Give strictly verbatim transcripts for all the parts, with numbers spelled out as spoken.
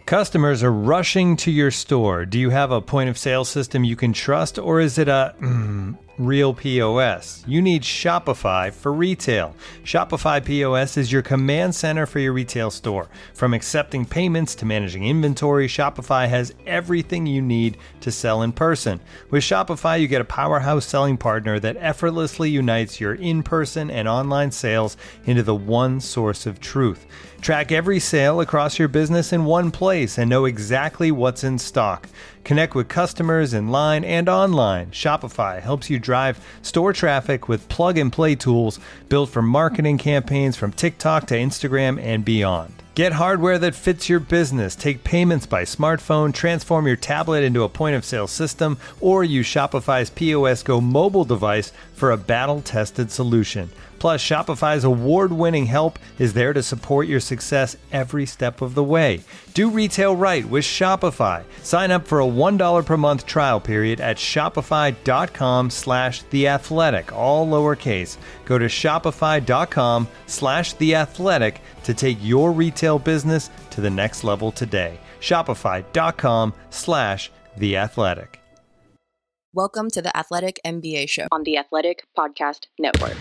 Customers are rushing to your store. Do you have a point of sale system you can trust, or is it a mm, real P O S? You need Shopify for retail. Shopify P O S is your command center for your retail store. From accepting payments to managing inventory, Shopify has everything you need to sell in person. With Shopify, you get a powerhouse selling partner that effortlessly unites your in-person and online sales into the one source of truth. Track every sale across your business in one place and know exactly what's in stock. Connect with customers in line and online. Shopify helps you drive store traffic with plug-and-play tools built for marketing campaigns from TikTok to Instagram and beyond. Get hardware that fits your business. Take payments by smartphone, transform your tablet into a point-of-sale system, or use Shopify's P O S Go mobile device for a battle-tested solution. Plus, Shopify's award-winning help is there to support your success every step of the way. Do retail right with Shopify. Sign up for a one dollar per month trial period at shopify.com slash theathletic, all lowercase. Go to shopify.com slash theathletic to take your retail business to the next level today. Shopify.com slash theathletic. Welcome to the Athletic N B A Show on the Athletic Podcast Network.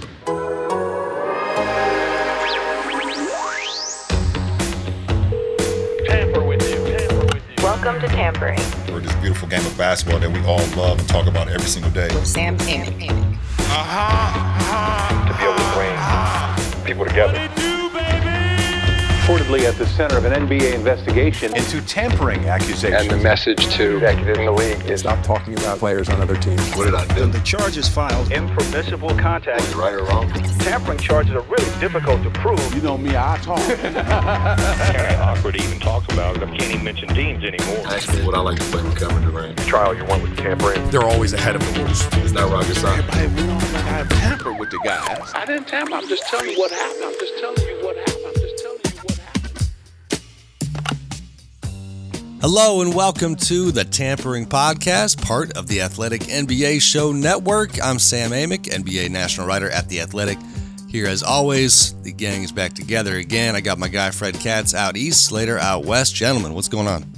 Tamper with you. Tamper with you. Welcome to Tampering. For this beautiful game of basketball that we all love and talk about every single day. With Sam Amick. Uh-huh. To be able to bring Uh-huh. people together. What it do, baby? Reportedly at the center of an N B A investigation into tampering accusations. And the message to executives in the league is stop talking about players on other teams. What did I do? The charges filed. Impermissible contact. Was it right or wrong? Tampering charges are really difficult to prove. You know me, I talk. Kind of awkward to even talk about it. I can't even mention teams anymore. Actually, what I like to play with Kevin Durant. trial you want with tampering. They're always ahead of the rules. It's not rocket science. Hey, we don't gotta tamper with the guys. I didn't tamper. I'm just telling you what happened. I'm just telling you what happened. I'm just telling you what happened. Hello and welcome to the Tampering Podcast, part of the Athletic N B A Show Network. I'm Sam Amick, N B A national writer at The Athletic. Here as always, the gang is back together again. I got my guy Fred Katz out east, Slater out west. Gentlemen, what's going on?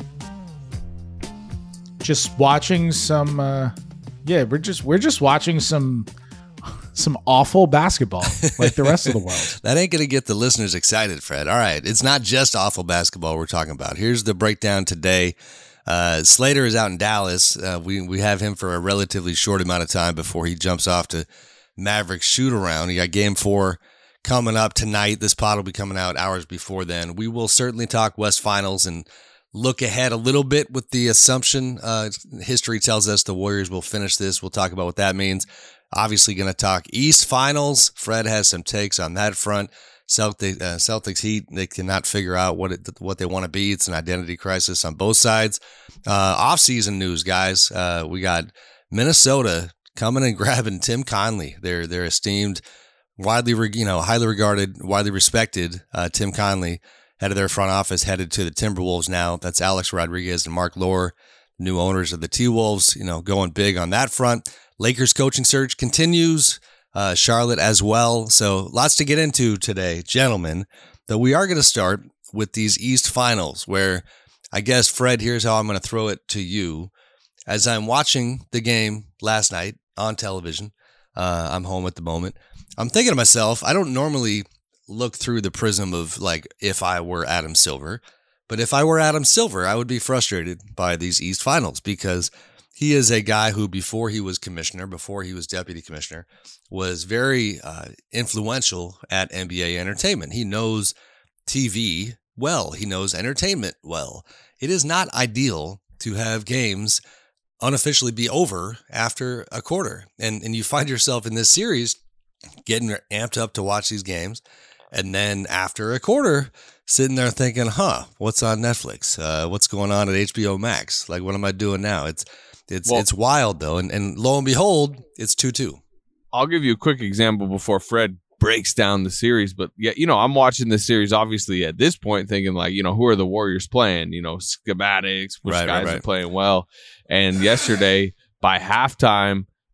Just watching some uh yeah, we're just we're just watching some some awful basketball like the rest of the world. That ain't going to get the listeners excited, Fred. All right, it's not just awful basketball we're talking about. Here's the breakdown today. Uh, Slater is out in Dallas. Uh, we we have him for a relatively short amount of time before he jumps off to Mavericks shoot around. He got game four coming up tonight. This pod will be coming out hours before then. We will certainly talk West Finals and look ahead a little bit with the assumption. Uh, history tells us the Warriors will finish this. We'll talk about what that means. Obviously going to talk East Finals. Fred has some takes on that front. Celtic, uh, Celtics Heat, they cannot figure out what it, what they want to be. It's an identity crisis on both sides. Uh, off-season news, guys. Uh, we got Minnesota coming and grabbing Tim Conley. Their their esteemed, widely you know highly regarded, widely respected uh, Tim Conley, head of their front office, headed to the Timberwolves now. That's Alex Rodriguez and Mark Lohr, new owners of the T-Wolves. You know, going big on that front. Lakers coaching search continues, uh, Charlotte as well. So lots to get into today, gentlemen. Though we are going to start with these East Finals, where I guess, Fred, here's how I'm going to throw it to you. As I'm watching the game last night on television, uh, I'm home at the moment, I'm thinking to myself, I don't normally look through the prism of, like, if I were Adam Silver. But if I were Adam Silver, I would be frustrated by these East Finals because he is a guy who, before he was commissioner, before he was deputy commissioner, was very uh, influential at N B A entertainment. He knows T V well. He knows entertainment well. It is not ideal to have games unofficially be over after a quarter. And, and you find yourself in this series getting amped up to watch these games. And then after a quarter, sitting there thinking, huh, what's on Netflix? Uh, what's going on at H B O Max? Like, what am I doing now? It's It's well, it's wild, though, and, and lo and behold, it's two two. I'll give you a quick example before Fred breaks down the series. But, yeah, you know, I'm watching this series, obviously, at this point, thinking, like, you know, who are the Warriors playing? You know, schematics, which right, guys right, right. are playing well. And yesterday, by halftime,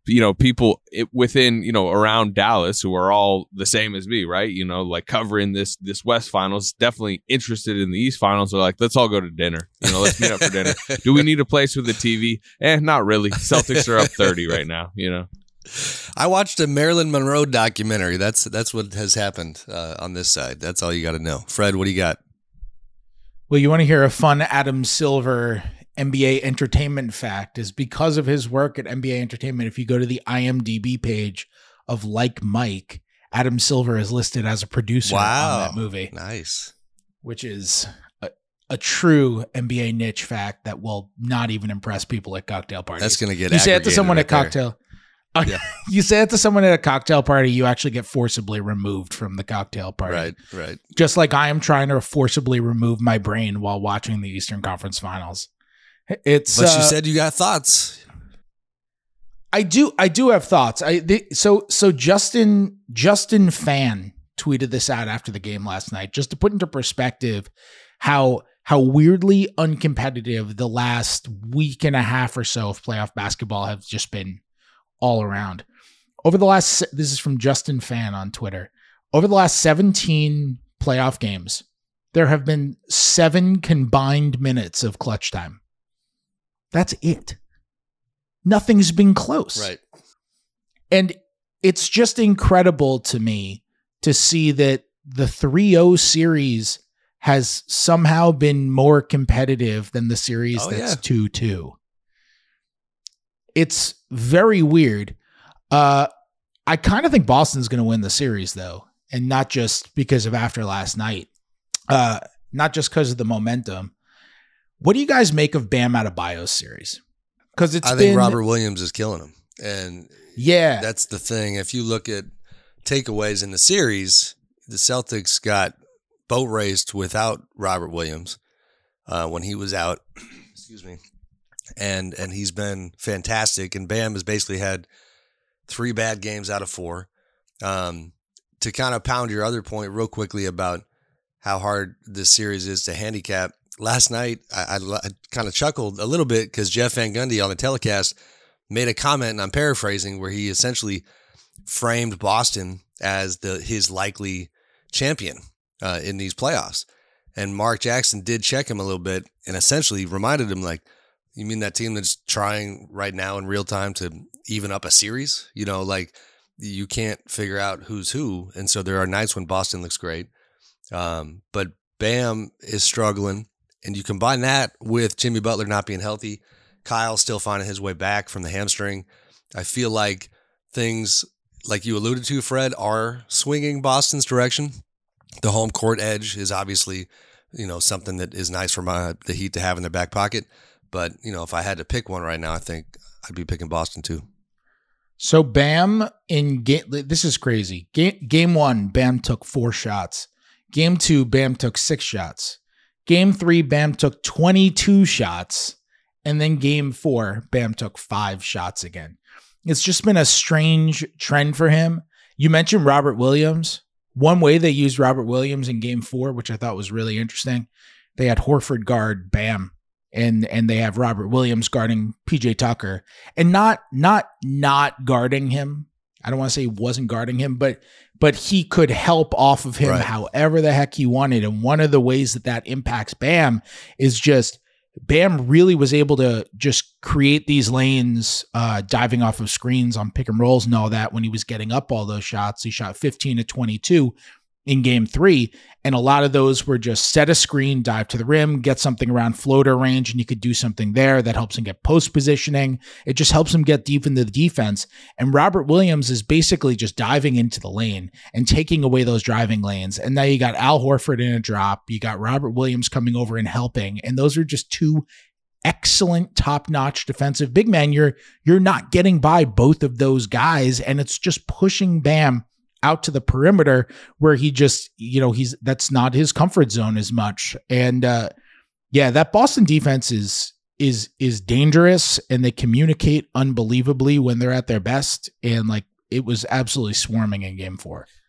you know, people it, within, you know, around Dallas who are all the same as me, right? You know, like covering this this West Finals, definitely interested in the East Finals. Are like, let's all go to dinner. You know, let's meet up for dinner. Do we need a place with a T V? Eh, not really. Celtics are up thirty right now, you know. I watched a Marilyn Monroe documentary. That's that's what has happened uh, on this side. That's all you got to know. Fred, what do you got? Well, you want to hear a fun Adam Silver N B A entertainment fact is because of his work at N B A Entertainment. If you go to the I M D B page of Like Mike, Adam Silver is listed as a producer wow. on that movie. Nice. Which is a, a true N B A niche fact that will not even impress people at cocktail parties. That's going to get You say it to someone right at cocktail. Uh, yeah. You say it to someone at a cocktail party, you actually get forcibly removed from the cocktail party. Right, right. Just like I am trying to forcibly remove my brain while watching the Eastern Conference Finals. It's But uh, you said you got thoughts. I do I do have thoughts. I they, so so Justin Justin Fan tweeted this out after the game last night just to put into perspective how how weirdly uncompetitive the last week and a half or so of playoff basketball have just been all around. Over the last, this is from Justin Fan on Twitter. Over the last seventeen playoff games, there have been seven combined minutes of clutch time. That's it. Nothing's been close. Right. And it's just incredible to me to see that the three oh series has somehow been more competitive than the series oh, that's yeah. two two. It's very weird. Uh, I kind of think Boston's going to win the series, though, and not just because of after last night, uh, not just because of the momentum. What do you guys make of Bam Adebayo's series? Because it's I been, think Robert Williams is killing him, and yeah, that's the thing. If you look at takeaways in the series, the Celtics got boat raced without Robert Williams uh, when he was out. Excuse me. And and he's been fantastic. And Bam has basically had three bad games out of four. Um, to kind of pound your other point real quickly about how hard this series is to handicap, last night I, I, I kind of chuckled a little bit because Jeff Van Gundy on the telecast made a comment, and I'm paraphrasing, where he essentially framed Boston as the his likely champion uh, in these playoffs. And Mark Jackson did check him a little bit and essentially reminded him, like, you mean that team that's trying right now in real time to even up a series? You know, like, you can't figure out who's who. And so there are nights when Boston looks great. Um, but Bam is struggling. And you combine that with Jimmy Butler not being healthy, Kyle still finding his way back from the hamstring. I feel like things, like you alluded to, Fred, are swinging Boston's direction. The home court edge is obviously, you know, something that is nice for my, the Heat to have in their back pocket. But, you know, if I had to pick one right now, I think I'd be picking Boston too. So Bam in game, this is crazy. Game, game one, Bam took four shots. Game two, Bam took six shots. Game three, Bam took twenty-two shots. And then game four, Bam took five shots again. It's just been a strange trend for him. You mentioned Robert Williams. One way they used Robert Williams in game four, which I thought was really interesting, they had Horford guard Bam. And and they have Robert Williams guarding P J Tucker, and not not not guarding him. I don't want to say he wasn't guarding him, but but he could help off of him right. however the heck he wanted. And one of the ways that that impacts Bam is just Bam really was able to just create these lanes, uh, diving off of screens on pick and rolls and all that. When he was getting up all those shots, he shot fifteen to twenty-two in game three. And a lot of those were just set a screen, dive to the rim, get something around floater range, and you could do something there that helps him get post positioning. It just helps him get deep into the defense. And Robert Williams is basically just diving into the lane and taking away those driving lanes. And now you got Al Horford in a drop. You got Robert Williams coming over and helping. And those are just two excellent top-notch defensive big men. You're, you're not getting by both of those guys. And it's just pushing Bam out to the perimeter where he just, you know, he's, that's not his comfort zone as much. And uh, yeah, that Boston defense is, is, is dangerous, and they communicate unbelievably when they're at their best. And like, it was absolutely swarming in game four.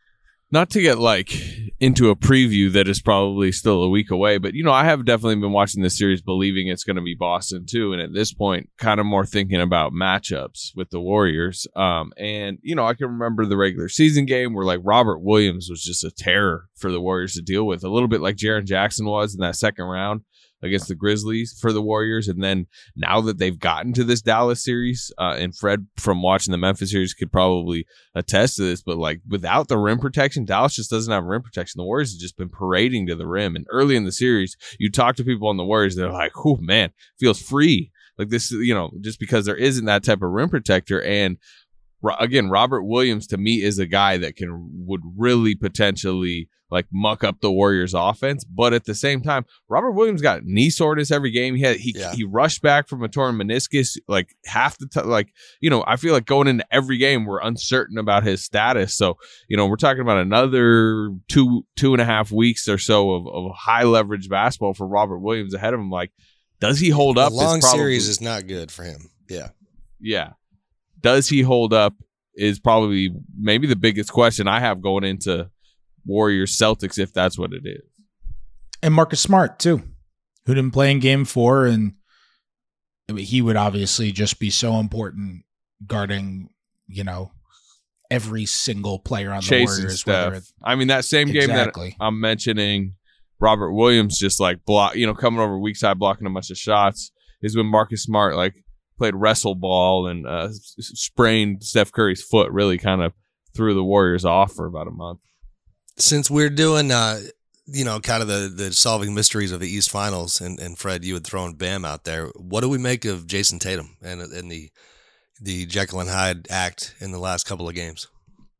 Not to get like into a preview that is probably still a week away, but you know, I have definitely been watching this series believing it's going to be Boston too, and at this point kind of more thinking about matchups with the Warriors. Um and you know, I can remember the regular season game where like Robert Williams was just a terror for the Warriors to deal with, a little bit like Jaren Jackson was in that second round against the Grizzlies for the Warriors. And then now that they've gotten to this Dallas series, uh, and Fred from watching the Memphis series could probably attest to this, but like without the rim protection, Dallas just doesn't have rim protection. The Warriors have just been parading to the rim. And early in the series, you talk to people on the Warriors, they're like, oh man, feels free. Like this, you know, just because there isn't that type of rim protector. And again, Robert Williams to me is a guy that can would really potentially like muck up the Warriors offense. But at the same time, Robert Williams got knee soreness every game. He had he yeah. he rushed back from a torn meniscus like half the time. Like, you know, I feel like going into every game we're uncertain about his status. So, you know, we're talking about another two two and a half weeks or so of, of high leverage basketball for Robert Williams ahead of him. Like, does he hold up? The long probably, series is not good for him. Yeah. Yeah. Does he hold up is probably maybe the biggest question I have going into Warriors Celtics, if that's what it is. And Marcus Smart too, who didn't play in game four, and I mean, he would obviously just be so important guarding, you know, every single player on the Chasing Warriors. Steph. I mean, that same game exactly. that I'm mentioning, Robert Williams just like block, you know, coming over weak side blocking a bunch of shots, is when Marcus Smart like played wrestle ball and uh, sprained Steph Curry's foot, really kind of threw the Warriors off for about a month. Since we're doing, uh, you know, kind of the, the solving mysteries of the East Finals, and, and Fred, you had thrown Bam out there. What do we make of Jason Tatum and and the the Jekyll and Hyde act in the last couple of games?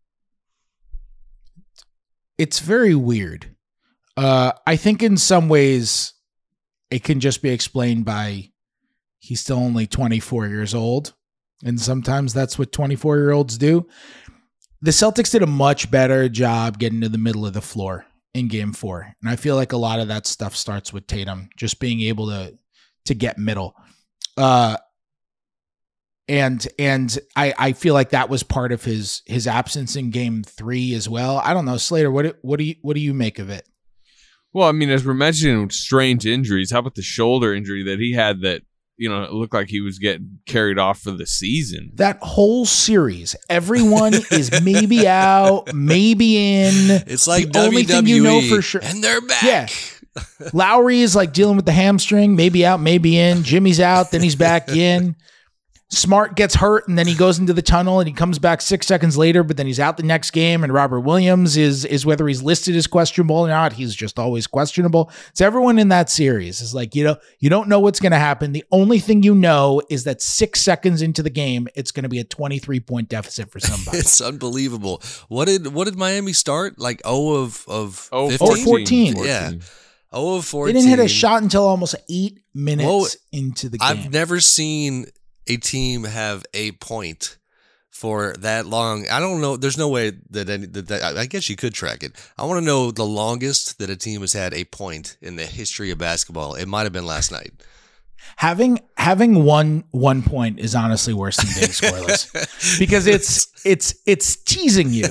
It's very weird. Uh, I think in some ways it can just be explained by he's still only twenty-four years old, and sometimes that's what twenty-four-year-olds do. The Celtics did a much better job getting to the middle of the floor in game four. And I feel like a lot of that stuff starts with Tatum, just being able to to get middle. Uh, and and I, I feel like that was part of his his absence in game three as well. I don't know, Slater, what what do you what do you make of it? Well, I mean, as we're mentioning strange injuries, how about the shoulder injury that he had that, you know, it looked like he was getting carried off for the season. That whole series, everyone is maybe out, maybe in. It's like the W W E, only thing you know for sure, and they're back. Yeah, Lowry is like dealing with the hamstring, maybe out, maybe in. Jimmy's out, then he's back in. Smart gets hurt, and then he goes into the tunnel, and he comes back six seconds later, but then he's out the next game, and Robert Williams is is whether he's listed as questionable or not, he's just always questionable. So everyone in that series is like, you know, you don't know what's going to happen. The only thing you know is that six seconds into the game, it's going to be a twenty-three point deficit for somebody. It's unbelievable. What did what did Miami start? Like zero of of oh, fifteen? fourteen. Yeah. zero of fourteen. They didn't hit a shot until almost eight minutes Well, into the game. I've never seen a team have a point for that long. I don't know. There's no way that, any, that, that I guess you could track it. I want to know the longest that a team has had a point in the history of basketball. It might have been last night. Having having one one point is honestly worse than being scoreless because it's it's it's teasing you.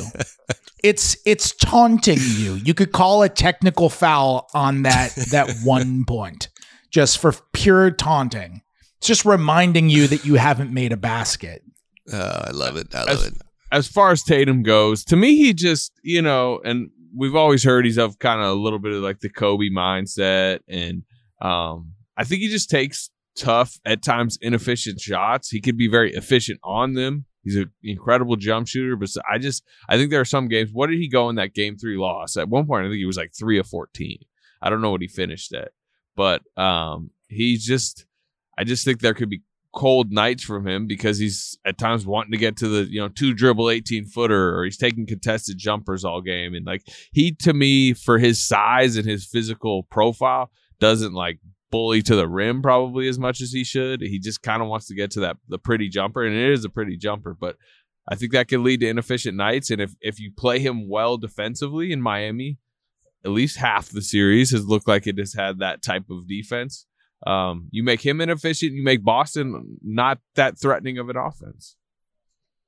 It's it's taunting you. You could call a technical foul on that that one point just for pure taunting. It's just reminding you that you haven't made a basket. Uh, I love it. I love as, it. As far as Tatum goes, to me, he just, you know, and we've always heard he's of kind of a little bit of like the Kobe mindset. And um, I think he just takes tough, at times inefficient shots. He could be very efficient on them. He's an incredible jump shooter. But I just, I think there are some games. What did he go in that game three loss? At one point, I think he was like three of fourteen. I don't know what he finished at. But um, he's just, I just think there could be cold nights from him because he's at times wanting to get to the, you know, two dribble eighteen footer, or he's taking contested jumpers all game. And like he, to me, for his size and his physical profile, doesn't like bully to the rim probably as much as he should. He just kind of wants to get to that, the pretty jumper, and it is a pretty jumper, but I think that could lead to inefficient nights. And if, if you play him well defensively in Miami, at least half the series has looked like it has had that type of defense. Um, you make him inefficient, you make Boston not that threatening of an offense.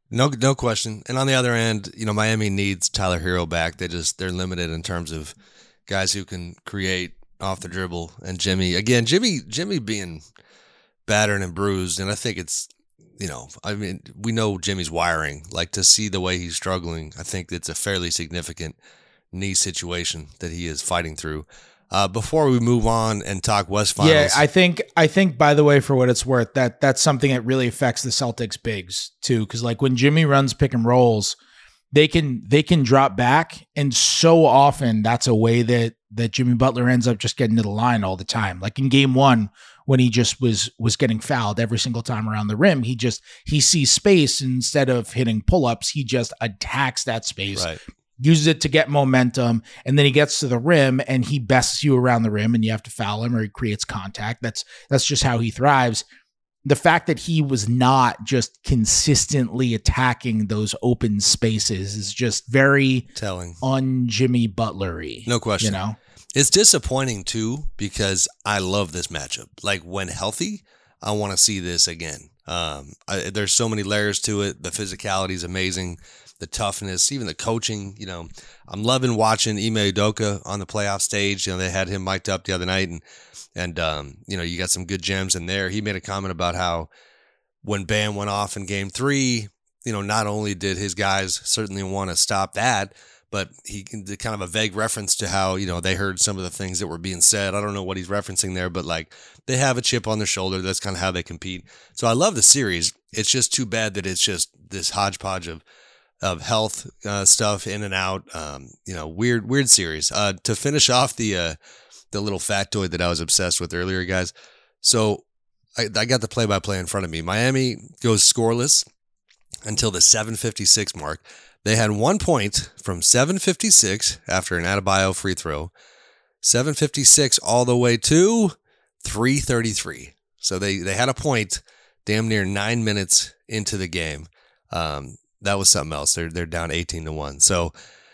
No, no question. And on the other end, you know, Miami needs Tyler Hero back. They just they're limited in terms of guys who can create off the dribble. And Jimmy, again, Jimmy, Jimmy being battered and bruised, and I think it's, you know, I mean, we know Jimmy's wiring. Like, to see the way he's struggling, I think it's a fairly significant knee situation that he is fighting through. Uh, before we move on and talk West Finals, yeah, I think I think by the way, for what it's worth, that that's something that really affects the Celtics bigs too, because like when Jimmy runs pick and rolls, they can they can drop back, and so often that's a way that that Jimmy Butler ends up just getting to the line all the time. Like in game one, when he just was was getting fouled every single time around the rim, he just he sees space, and instead of hitting pull-ups, he just attacks that space. Right. Uses it to get momentum, and then he gets to the rim and he bests you around the rim, and you have to foul him or he creates contact. That's that's just how he thrives. The fact that he was not just consistently attacking those open spaces is just very telling, un-Jimmy Butler-y. No question. You know, it's disappointing too, because I love this matchup. Like, when healthy, I want to see this again. Um, I, there's so many layers to it. The physicality is amazing. The toughness, even the coaching, you know, I'm loving watching Ime Udoka on the playoff stage. You know, they had him mic'd up the other night, and, and, um, you know, you got some good gems in there. He made a comment about how when Bam went off in game three, you know, not only did his guys certainly want to stop that, but he did kind of a vague reference to how, you know, they heard some of the things that were being said. I don't know what he's referencing there, but like, they have a chip on their shoulder. That's kind of how they compete. So I love the series. It's just too bad that it's just this hodgepodge of, of health uh, stuff in and out, um, you know, weird, weird series. Uh, to finish off the uh, the little factoid that I was obsessed with earlier, guys. So I, I got the play-by-play in front of me. Miami goes scoreless until the seven fifty-six mark. They had one point from seven fifty-six after an Adebayo free throw, seven fifty-six all the way to three thirty-three. So they, they had a point damn near nine minutes into the game. Um, That was something else. They're they're down eighteen to one. So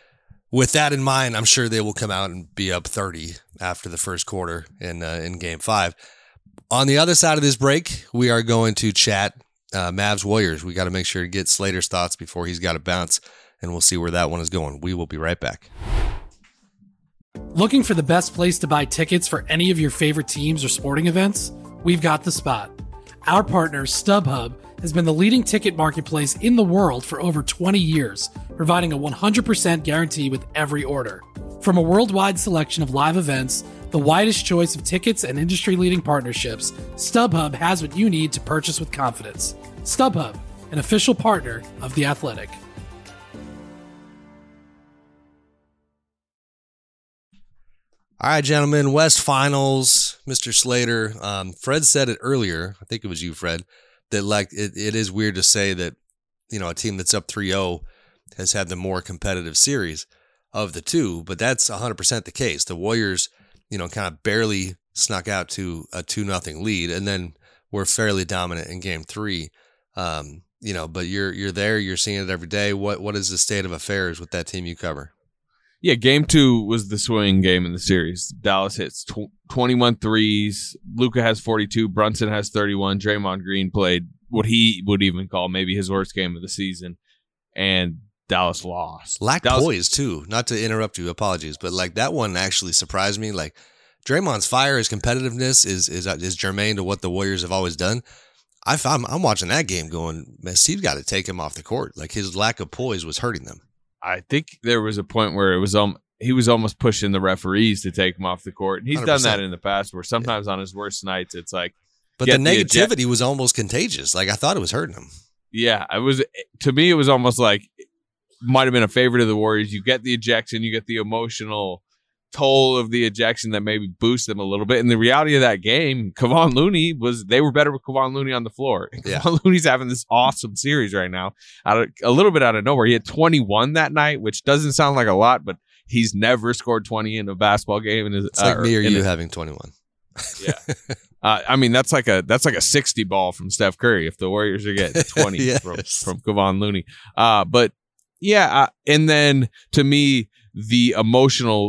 with that in mind, I'm sure they will come out and be up thirty after the first quarter in uh, in game five. On the other side of this break, we are going to chat uh, Mavs Warriors. We got to make sure to get Slater's thoughts before he's got to bounce, and we'll see where that one is going. We will be right back. Looking for the best place to buy tickets for any of your favorite teams or sporting events? We've got the spot. Our partner, StubHub, has been the leading ticket marketplace in the world for over twenty years, providing a one hundred percent guarantee with every order. From a worldwide selection of live events, the widest choice of tickets, and industry-leading partnerships, StubHub has what you need to purchase with confidence. StubHub, an official partner of The Athletic. All right, gentlemen, West Finals, Mister Slater. Um, Fred said it earlier. I think it was you, Fred. That like it, it is weird to say that, you know, a team that's up three oh has had the more competitive series of the two, but that's one hundred percent the case. The Warriors, you know, kind of barely snuck out to a two nothing lead, and then were fairly dominant in game three. Um, you know, but you're you're there, you're seeing it every day. What what is the state of affairs with that team you cover? Yeah, game two was the swing game in the series. Dallas hits tw- twenty-one threes. Luka has forty-two. Brunson has thirty-one. Draymond Green played what he would even call maybe his worst game of the season. And Dallas lost. Lacked Dallas- poise, too. Not to interrupt you, apologies. But, like, that one actually surprised me. Like, Draymond's fire, his competitiveness is is, is germane to what the Warriors have always done. I, I'm, I'm watching that game going, man, Steve's got to take him off the court. Like, his lack of poise was hurting them. I think there was a point where it was um he was almost pushing the referees to take him off the court. And he's one hundred percent done that in the past where sometimes yeah. on his worst nights it's like But the negativity the eject- was almost contagious. Like I thought it was hurting him. Yeah, it was to me it was almost like might have been a favorite of the Warriors. You get the ejection, you get the emotional toll of the ejection that maybe boosts them a little bit. And the reality of that game, Kevon Looney was they were better with Kevon Looney on the floor. Yeah. Kevon Looney's having this awesome series right now, out of, a little bit out of nowhere. He had twenty-one that night, which doesn't sound like a lot, but he's never scored twenty in a basketball game. In his, it's like uh, me or you a, having twenty-one. Yeah, uh, I mean that's like a that's like a sixty ball from Steph Curry if the Warriors are getting twenty yes. from from Kevon Looney. Uh, but yeah, uh, and then to me the emotional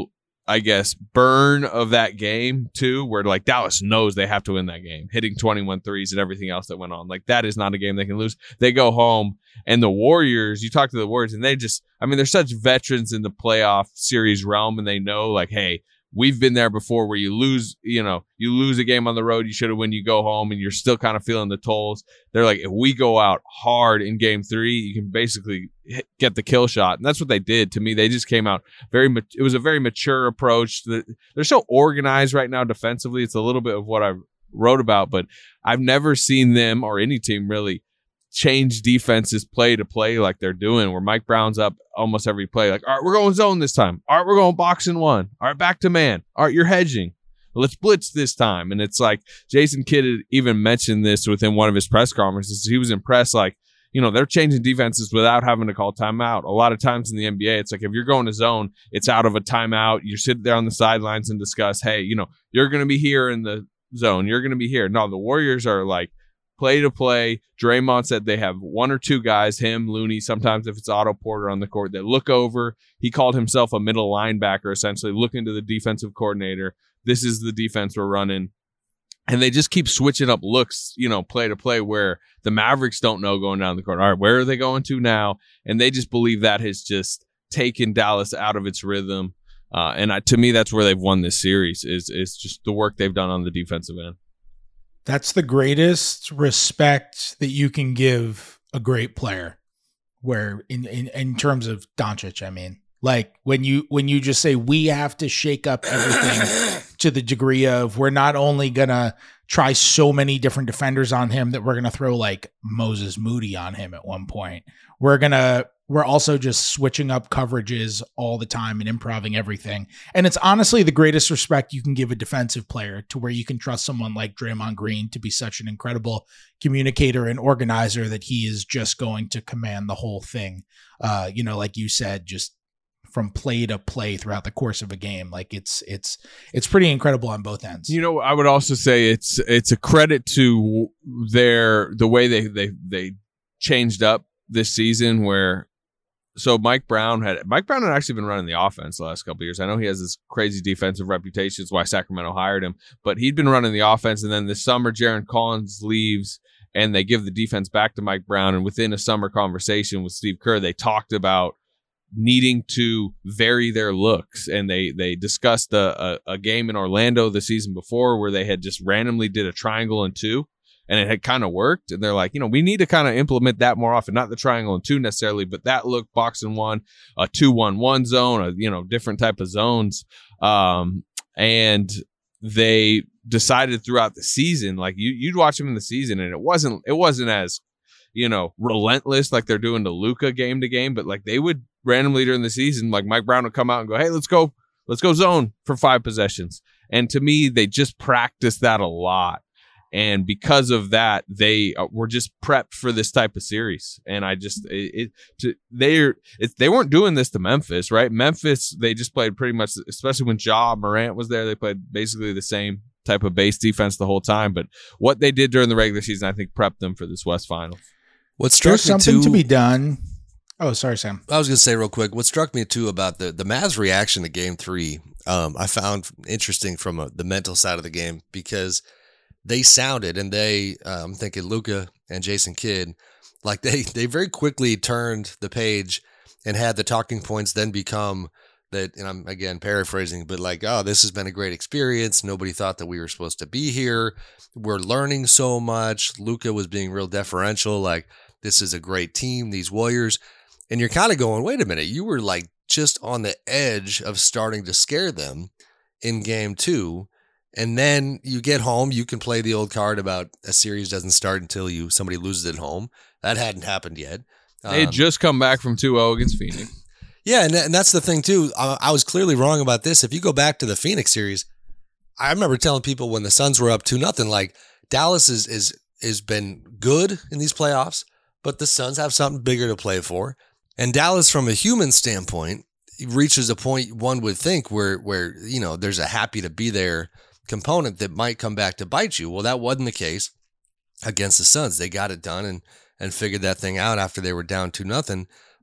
I guess, burn of that game too, where like Dallas knows they have to win that game, hitting twenty-one threes and everything else that went on. Like that is not a game they can lose. They go home, and the Warriors, you talk to the Warriors, and they just, I mean, they're such veterans in the playoff series realm, and they know like, hey, we've been there before where you lose, you know, you lose a game on the road, you should have won, you go home, and you're still kind of feeling the tolls. They're like, if we go out hard in game three, you can basically hit, get the kill shot. And that's what they did. To me, they just came out very, it was a very mature approach. They're so organized right now defensively. It's a little bit of what I wrote about, but I've never seen them or any team really change defenses play to play like they're doing, where Mike Brown's up almost every play. Like, all right, we're going zone this time. All right, we're going box and one. All right, back to man. All right, you're hedging. Let's blitz this time. And it's like Jason Kidd had even mentioned this within one of his press conferences. He was impressed, like, you know, they're changing defenses without having to call timeout. A lot of times in the N B A, it's like if you're going to zone, it's out of a timeout. You sit there on the sidelines and discuss, hey, you know, you're going to be here in the zone. You're going to be here. No, the Warriors are like, play to play. Draymond said they have one or two guys, him, Looney, sometimes if it's Otto Porter on the court, that look over. He called himself a middle linebacker, essentially looking to the defensive coordinator. This is the defense we're running. And they just keep switching up looks, you know, play to play, where the Mavericks don't know going down the court. All right, where are they going to now? And they just believe that has just taken Dallas out of its rhythm. Uh, and I, to me, that's where they've won this series, is, is just the work they've done on the defensive end. That's the greatest respect that you can give a great player, where in, in, in terms of Doncic, I mean, like when you, when you just say, we have to shake up everything to the degree of, we're not only going to try so many different defenders on him that we're going to throw like Moses Moody on him at one point. We're going to, we're also just switching up coverages all the time and improving everything. And it's honestly the greatest respect you can give a defensive player, to where you can trust someone like Draymond Green to be such an incredible communicator and organizer that he is just going to command the whole thing. Uh, you know, like you said, just from play to play throughout the course of a game. Like it's, it's, it's pretty incredible on both ends. You know, I would also say it's, it's a credit to their, the way they, they, they changed up this season, where, so Mike Brown had Mike Brown had actually been running the offense the last couple of years. I know he has this crazy defensive reputation. It's why Sacramento hired him. But he'd been running the offense, and then this summer, Jarron Collins leaves, and they give the defense back to Mike Brown. And within a summer conversation with Steve Kerr, they talked about needing to vary their looks, and they they discussed a, a, a game in Orlando the season before where they had just randomly did a triangle and two. And it had kind of worked. And they're like, you know, we need to kind of implement that more often. Not the triangle and two necessarily, but that look, box and one, a two one one zone, a, you know, different type of zones. Um, and they decided throughout the season, like you, you'd watch them in the season, and it wasn't, it wasn't as, you know, relentless like they're doing to Luka game to game, but like they would randomly during the season, like Mike Brown would come out and go, hey, let's go, let's go zone for five possessions. And to me, they just practiced that a lot. And because of that, they uh, were just prepped for this type of series. And I just, it, it to, they're, it, they weren't doing this to Memphis, right? Memphis, they just played pretty much, especially when Ja Morant was there, they played basically the same type of base defense the whole time. But what they did during the regular season, I think, prepped them for this West Finals. What struck There's me something too, to be done. Oh, sorry, Sam. I was going to say real quick, what struck me too about the, the Mavs reaction to game three, um, I found interesting from a, the mental side of the game, because they sounded, and they, uh, I'm thinking Luka and Jason Kidd, like they, they very quickly turned the page and had the talking points then become that, and I'm again paraphrasing, but like, oh, this has been a great experience. Nobody thought that we were supposed to be here. We're learning so much. Luka was being real deferential, like, this is a great team, these Warriors. And you're kind of going, wait a minute, you were like just on the edge of starting to scare them in game two. And then you get home, you can play the old card about a series doesn't start until you somebody loses at home. That hadn't happened yet. They had um, just come back from two oh against Phoenix. Yeah, and, and that's the thing, too. I, I was clearly wrong about this. If you go back to the Phoenix series, I remember telling people when the Suns were up two nothing, like, Dallas is is is been good in these playoffs, but the Suns have something bigger to play for. And Dallas, from a human standpoint, reaches a point one would think where, where you know, there's a happy to be there component that might come back to bite you. Well, that wasn't the case against the Suns. They got it done and and figured that thing out after they were down two nothing.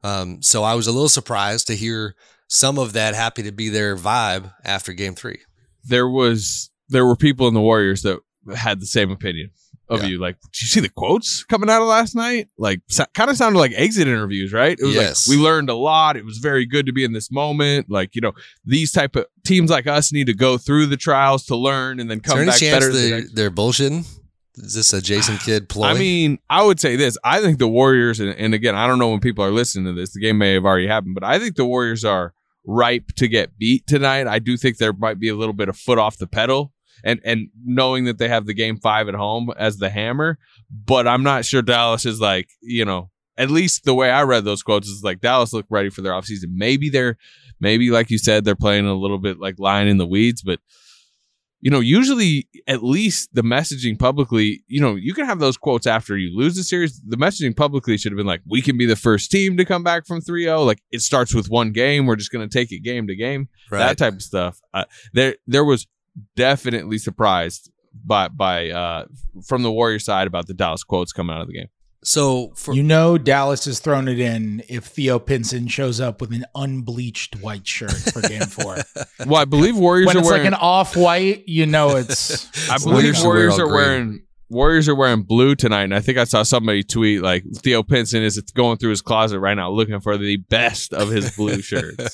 Um, so I was a little surprised to hear some of that happy to be there vibe after game three. There was there were people in the Warriors that had the same opinion of Yeah. you. Like, did you see the quotes coming out of last night? Like, so, kind of sounded like exit interviews, right? It was Yes. like, we learned a lot. It was very good to be in this moment. Like, you know, these type of teams like us need to go through the trials to learn and then Is come there any back chance better. the they, next- they're bullshitting? Is this a Jason Kidd ploy? I mean, I would say this. I think the Warriors, and, and again, I don't know when people are listening to this. The game may have already happened, but I think the Warriors are ripe to get beat tonight. I do think there might be a little bit of foot off the pedal, and and knowing that they have the game five at home as the hammer. But I'm not sure Dallas is like, you know, at least the way I read those quotes is like Dallas looked ready for their offseason. Maybe they're, maybe like you said, they're playing a little bit like lying in the weeds, but you know, usually at least the messaging publicly, you know, you can have those quotes after you lose the series. The messaging publicly should have been like, we can be the first team to come back from three oh. Like, it starts with one game. We're just going to take it game to game. Right. That type of stuff. Uh, there, there was definitely surprised by, by, uh, from the Warrior side about the Dallas quotes coming out of the game. So for, you know, Dallas has thrown it in if Theo Pinson shows up with an unbleached white shirt for game four. Well, I believe Warriors when are it's wearing like an off-white, you know, it's. I believe Warriors Warriors are are wearing Warriors are wearing blue tonight, and I think I saw somebody tweet like Theo Pinson is going through his closet right now looking for the best of his blue shirts.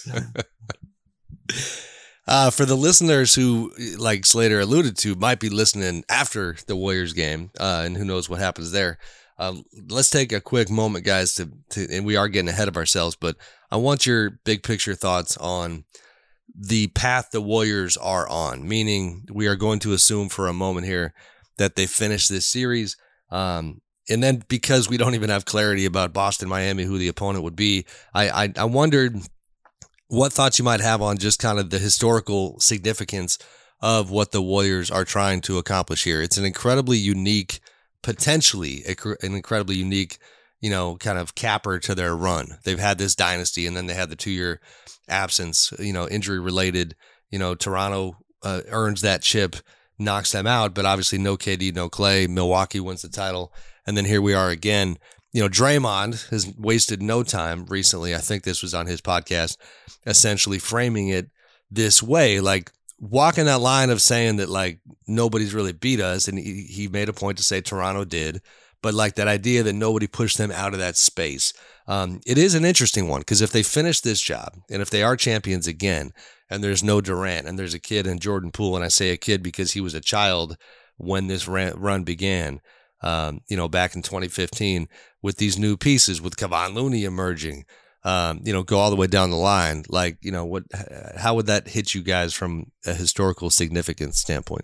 Uh, for the listeners who, like Slater alluded to, might be listening after the Warriors game, uh, and who knows what happens there. Uh, let's take a quick moment, guys, to, to, and we are getting ahead of ourselves, but I want your big picture thoughts on the path the Warriors are on, meaning we are going to assume for a moment here that they finish this series. Um, and then because we don't even have clarity about Boston, Miami, who the opponent would be, I, I, I wondered what thoughts you might have on just kind of the historical significance of what the Warriors are trying to accomplish here. It's an incredibly unique potentially an incredibly unique, you know, kind of capper to their run. They've had this dynasty, and then they had the two-year absence, you know, injury-related. You know, Toronto uh, earns that chip, knocks them out, but obviously no K D, no Clay. Milwaukee wins the title, and then here we are again. You know, Draymond has wasted no time recently. I think this was on his podcast, essentially framing it this way, like, walking that line of saying that like nobody's really beat us, and he, he made a point to say Toronto did, but like that idea that nobody pushed them out of that space. Um, it is an interesting one because if they finish this job and if they are champions again, and there's no Durant and there's a kid in Jordan Poole, and I say a kid because he was a child when this run began, um, you know, back in twenty fifteen with these new pieces with Kevon Looney emerging. Um, you know, go all the way down the line. Like, you know, what? How would that hit you guys from a historical significance standpoint?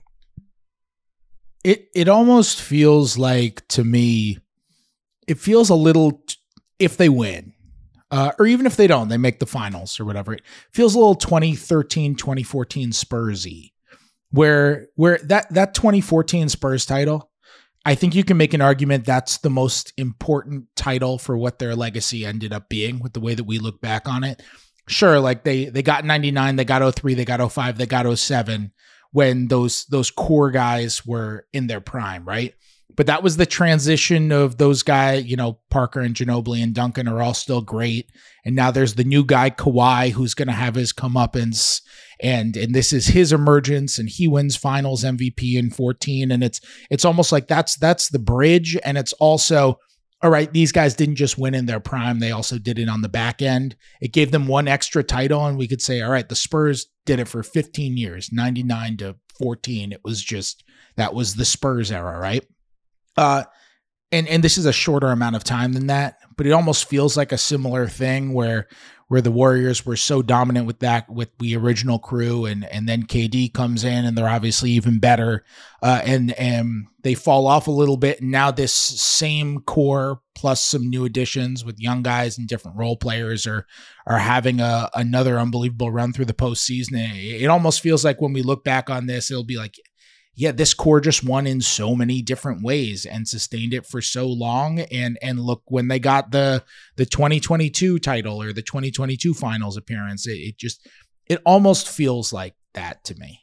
It it almost feels like, to me, it feels a little, if they win, uh, or even if they don't, they make the finals or whatever, it feels a little twenty thirteen, twenty fourteen Spursy, where where that that twenty fourteen Spurs title, I think you can make an argument that's the most important title for what their legacy ended up being with the way that we look back on it. Sure, like they they got ninety-nine, they got oh three, they got oh five, they got oh seven when those those core guys were in their prime, right? But that was the transition of those guys, you know, Parker and Ginobili and Duncan are all still great. And now there's the new guy, Kawhi, who's going to have his comeuppance. And and this is his emergence, and he wins finals M V P in fourteen. And it's it's almost like that's that's the bridge. And it's also, all right, these guys didn't just win in their prime. They also did it on the back end. It gave them one extra title. And we could say, all right, the Spurs did it for fifteen years, ninety-nine to fourteen. It was just, that was the Spurs era, right? Uh, and, and this is a shorter amount of time than that, but it almost feels like a similar thing where, where the Warriors were so dominant with that, with the original crew, and, and then K D comes in and they're obviously even better. Uh, and, and they fall off a little bit. And now this same core plus some new additions with young guys and different role players are, are having a, another unbelievable run through the postseason. It, it almost feels like when we look back on this, it'll be like, yeah, this core just won in so many different ways and sustained it for so long. And and look, when they got the the twenty twenty-two title or the twenty twenty-two finals appearance, it, it just, it almost feels like that to me.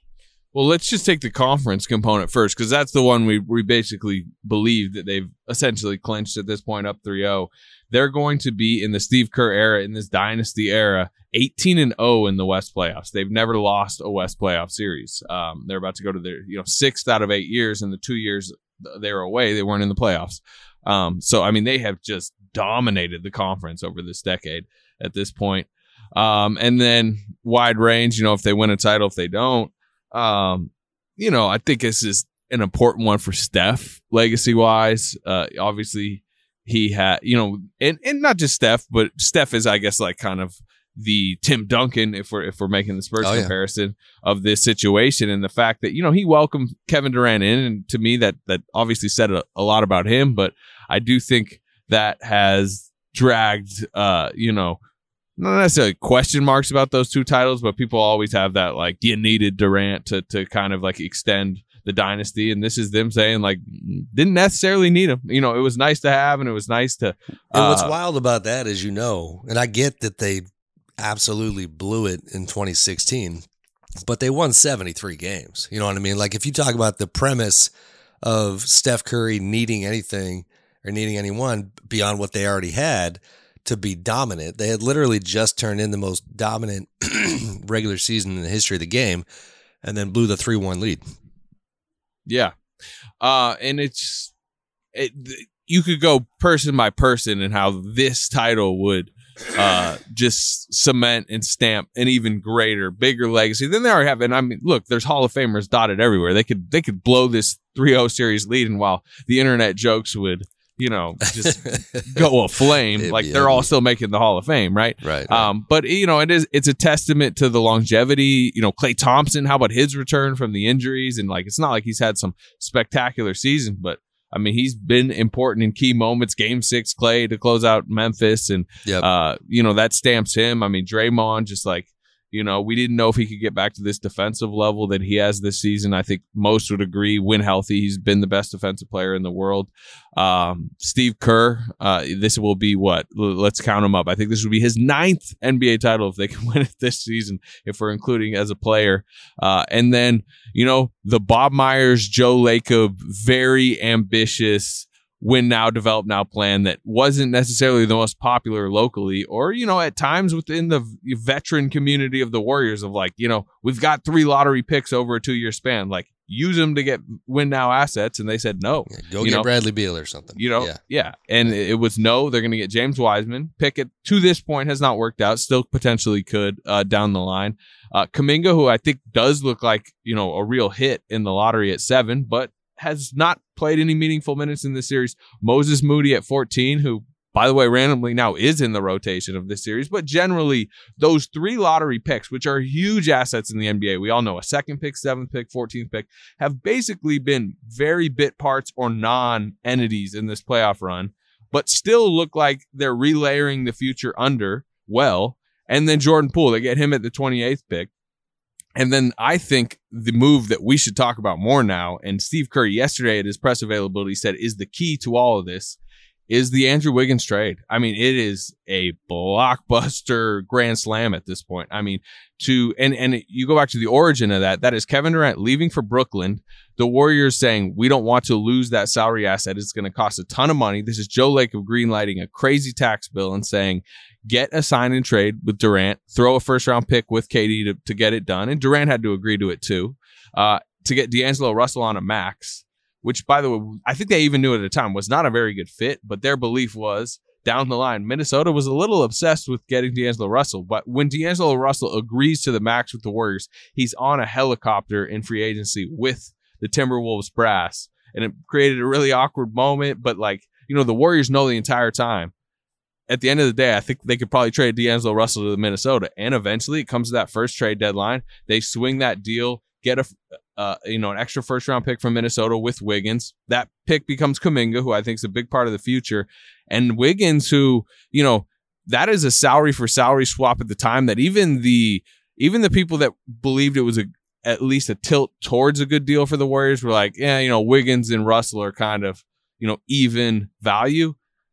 Well, let's just take the conference component first, because that's the one we, we basically believe that they've essentially clinched at this point, up three oh. They're going to be in the Steve Kerr era, in this dynasty era, eighteen and oh in the West playoffs. They've never lost a West playoff series. Um, they're about to go to their you know sixth out of eight years, and the two years they were away, they weren't in the playoffs. Um, so, I mean, they have just dominated the conference over this decade at this point. Um, and then wide range, you know, if they win a title, if they don't. Um, you know, I think this is an important one for Steph, legacy-wise. Uh, obviously, he had, you know, and, and not just Steph, but Steph is, I guess, like kind of the Tim Duncan, if we're if we're making the Spurs oh, comparison yeah. of this situation, and the fact that, you know, he welcomed Kevin Durant in, and to me that that obviously said a, a lot about him, but I do think that has dragged, uh, you know, not necessarily question marks about those two titles, but people always have that, like, you needed Durant to to kind of like extend the dynasty, and this is them saying, like, didn't necessarily need him. You know, it was nice to have, and it was nice to. Uh, and what's wild about that is, you know, and I get that they absolutely blew it in twenty sixteen, but they won seventy-three games. You know what I mean? Like, if you talk about the premise of Steph Curry needing anything or needing anyone beyond what they already had to be dominant, they had literally just turned in the most dominant regular season in the history of the game, and then blew the three one lead. Yeah. Uh, and it's, it, you could go person by person and how this title would uh, just cement and stamp an even greater, bigger legacy than they already have. And I mean, look, there's Hall of Famers dotted everywhere. They could, they could blow this three oh series lead, and while the internet jokes would, you know, just go aflame, like they're all still making the Hall of Fame, right? Right. right. Um, but you know, it is it's a testament to the longevity. You know, Klay Thompson, how about his return from the injuries? And like, it's not like he's had some spectacular season, but I mean, he's been important in key moments. Game six, Klay to close out Memphis, and yep. uh, you know, that stamps him. I mean, Draymond, just like, you know, we didn't know if he could get back to this defensive level that he has this season. I think most would agree, when healthy, he's been the best defensive player in the world. Um, Steve Kerr, uh, this will be what? Let's count him up. I think this will be his ninth N B A title if they can win it this season, if we're including as a player. Uh, and then, you know, the Bob Myers, Joe Lacob, very ambitious win now, develop now plan that wasn't necessarily the most popular locally, or, you know, at times within the veteran community of the Warriors, of like, you know, we've got three lottery picks over a two year span, like, use them to get win now assets. And they said no. Yeah, go you get know? Bradley Beal or something. You know, yeah. yeah. And it was no, they're going to get James Wiseman. Pickett to this point has not worked out, still potentially could uh, down the line. Uh, Kuminga, who I think does look like, you know, a real hit in the lottery at seven, but has not played any meaningful minutes in this series. Moses Moody at fourteen, who, by the way, randomly now is in the rotation of this series. But generally, those three lottery picks, which are huge assets in the N B A, we all know a second pick, seventh pick, fourteenth pick, have basically been very bit parts or non-entities in this playoff run, but still look like they're relayering the future under well. And then Jordan Poole, they get him at the twenty-eighth pick. And then I think the move that we should talk about more now, and Steve Kerr yesterday at his press availability said is the key to all of this, is the Andrew Wiggins trade. I mean, it is a blockbuster grand slam at this point. I mean, to and and you go back to the origin of that, that is Kevin Durant leaving for Brooklyn, the Warriors saying, we don't want to lose that salary asset. It's going to cost a ton of money. This is Joe Lacob greenlighting a crazy tax bill and saying, get a sign and trade with Durant, throw a first round pick with K D to, to get it done. And Durant had to agree to it too, uh, to get D'Angelo Russell on a max, which, by the way, I think they even knew at the time was not a very good fit, but their belief was down the line, Minnesota was a little obsessed with getting D'Angelo Russell. But when D'Angelo Russell agrees to the max with the Warriors, he's on a helicopter in free agency with the Timberwolves brass. And it created a really awkward moment. But, like, you know, the Warriors know the entire time, at the end of the day, I think they could probably trade D'Angelo Russell to the Minnesota. And eventually it comes to that first trade deadline. They swing that deal, get a, uh, you know, an extra first round pick from Minnesota with Wiggins. That pick becomes Kuminga, who I think is a big part of the future. And Wiggins, who, you know, that is a salary for salary swap at the time that even the, even the people that believed it was a, at least a tilt towards a good deal for the Warriors were like, yeah, you know, Wiggins and Russell are kind of, you know, even value.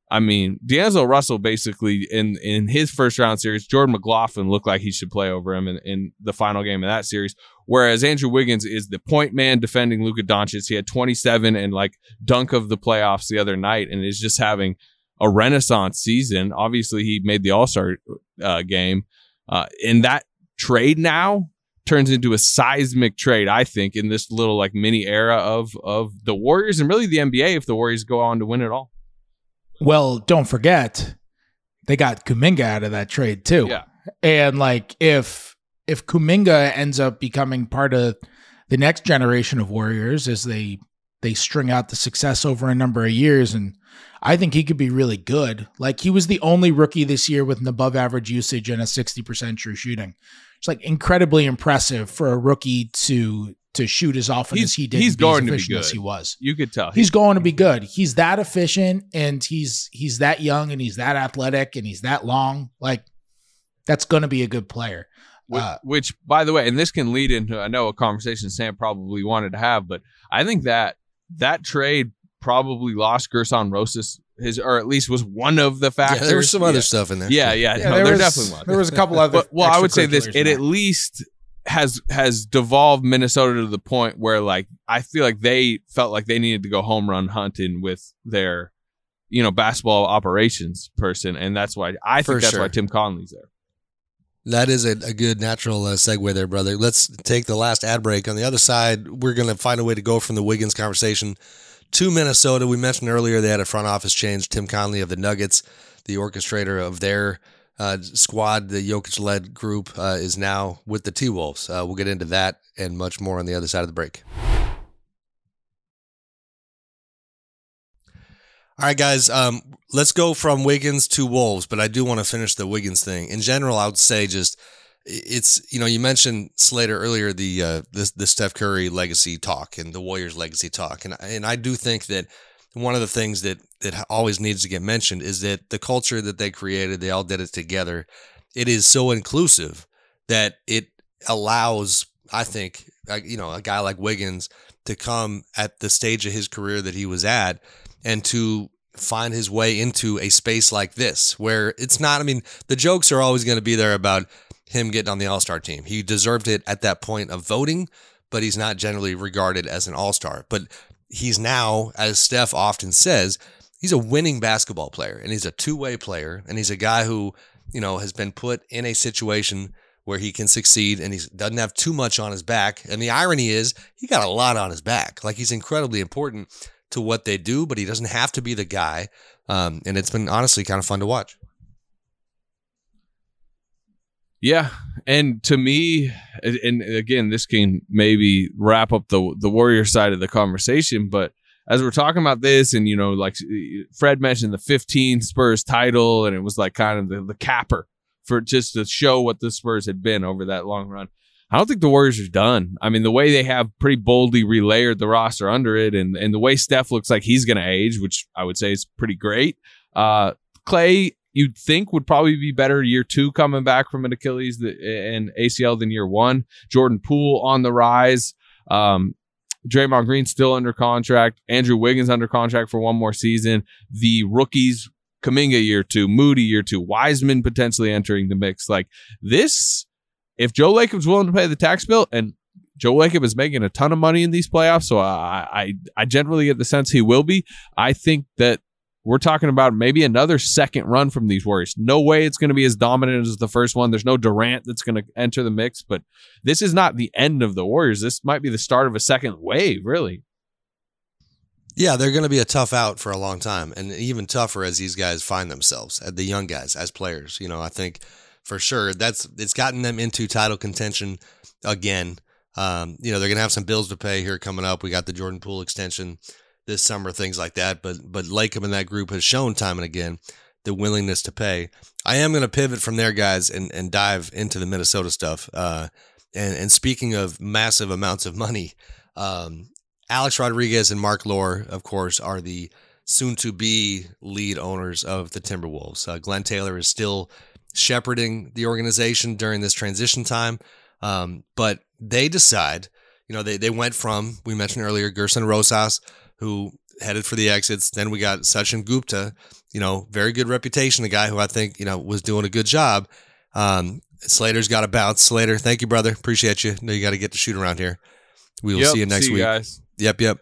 I mean, D'Angelo Russell basically in, in his first round series, Jordan McLaughlin looked like he should play over him in, in the final game of that series. Whereas Andrew Wiggins is the point man defending Luka Doncic. He had twenty-seven and like dunk of the playoffs the other night and is just having a renaissance season. Obviously, he made the All-Star uh, game. Uh, and that trade now turns into a seismic trade, I think, in this little like mini era of of the Warriors and really the N B A if the Warriors go on to win it all. Well, don't forget, they got Kuminga out of that trade too. Yeah. And like if if Kuminga ends up becoming part of the next generation of Warriors as they they string out the success over a number of years, and I think he could be really good. Like he was the only rookie this year with an above average usage and a sixty percent true shooting. It's like incredibly impressive for a rookie to to shoot as often he's, as he did. He's and be as going to be efficient good. as he was. You could tell. He's going to be good. He's that efficient and he's he's that young and he's that athletic and he's that long. Like that's going to be a good player. Which, Uh, which, by the way, and this can lead into, I know, a conversation Sam probably wanted to have, but I think that that trade probably lost Gerson Rosas his, or at least was one of the factors. Yeah, there was some other yeah. stuff in there. Yeah, yeah, yeah no, there, there was, definitely was. there was a couple other. But, well, I would say this: extracurriculars it in at that. least has has devolved Minnesota to the point where, like, I feel like they felt like they needed to go home run hunting with their, you know, basketball operations person, and that's why I think For that's sure. why Tim Conley's there. That is a, a good natural uh, segue there, brother. Let's take the last ad break. On the other side, we're going to find a way to go from the Wiggins conversation to Minnesota. We mentioned earlier they had a front office change. Tim Conley of the Nuggets, the orchestrator of their uh, squad, the Jokic-led group, uh, is now with the T-Wolves. Uh, we'll get into that and much more on the other side of the break. All right, guys, um, let's go from Wiggins to Wolves, but I do want to finish the Wiggins thing. In general, I would say just it's, you know, you mentioned Slater earlier, the uh, the, the Steph Curry legacy talk and the Warriors legacy talk. And, and I do think that one of the things that, that always needs to get mentioned is that the culture that they created, they all did it together. It is so inclusive that it allows, I think, you know, a guy like Wiggins to come at the stage of his career that he was at and to find his way into a space like this where it's not, I mean, the jokes are always going to be there about him getting on the All-Star team. He deserved it at that point of voting, but he's not generally regarded as an All-Star. But he's now, as Steph often says, he's a winning basketball player and he's a two-way player and he's a guy who, you know, has been put in a situation where he can succeed and he doesn't have too much on his back. And the irony is he got a lot on his back. Like he's incredibly important to what they do, but he doesn't have to be the guy. Um, and it's been honestly kind of fun to watch. Yeah. And to me, and again, this can maybe wrap up the the Warrior side of the conversation, but as we're talking about this and, you know, like Fred mentioned the fifteen Spurs title and it was like kind of the, the capper for just to show what the Spurs had been over that long run. I don't think the Warriors are done. I mean, the way they have pretty boldly relayered the roster under it and, and the way Steph looks like he's going to age, which I would say is pretty great. Uh, Clay, you'd think would probably be better year two coming back from an Achilles and A C L than year one. Jordan Poole on the rise. Um, Draymond Green still under contract. Andrew Wiggins under contract for one more season. The rookies, Kuminga year two, Moody year two, Wiseman potentially entering the mix. Like this, if Joe Lacob's willing to pay the tax bill, and Joe Lacob is making a ton of money in these playoffs, so I, I, I generally get the sense he will be. I think that we're talking about maybe another second run from these Warriors. No way it's going to be as dominant as the first one. There's no Durant that's going to enter the mix, but this is not the end of the Warriors. This might be the start of a second wave, really. Yeah, they're going to be a tough out for a long time, and even tougher as these guys find themselves, the young guys as players. You know, I think for sure that's it's gotten them into title contention again. Um, you know, they're going to have some bills to pay here coming up. We got the Jordan Poole extension this summer, things like that. But but Lacob and that group has shown time and again the willingness to pay. I am going to pivot from there, guys, and, and dive into the Minnesota stuff. Uh, and, and speaking of massive amounts of money, um, Alex Rodriguez and Mark Lore, of course, are the soon-to-be lead owners of the Timberwolves. Uh, Glenn Taylor is still shepherding the organization during this transition time, um, but they decide, you know, they, they went from, we mentioned earlier, Gerson Rosas, who headed for the exits. Then we got Sachin Gupta, you know, very good reputation. A guy who I think, you know, was doing a good job. Um, Slater's got to bounce. Slater, thank you, brother. Appreciate you. Know you got to get to shoot around here. We will yep, see you next see you week. Guys. Yep, yep.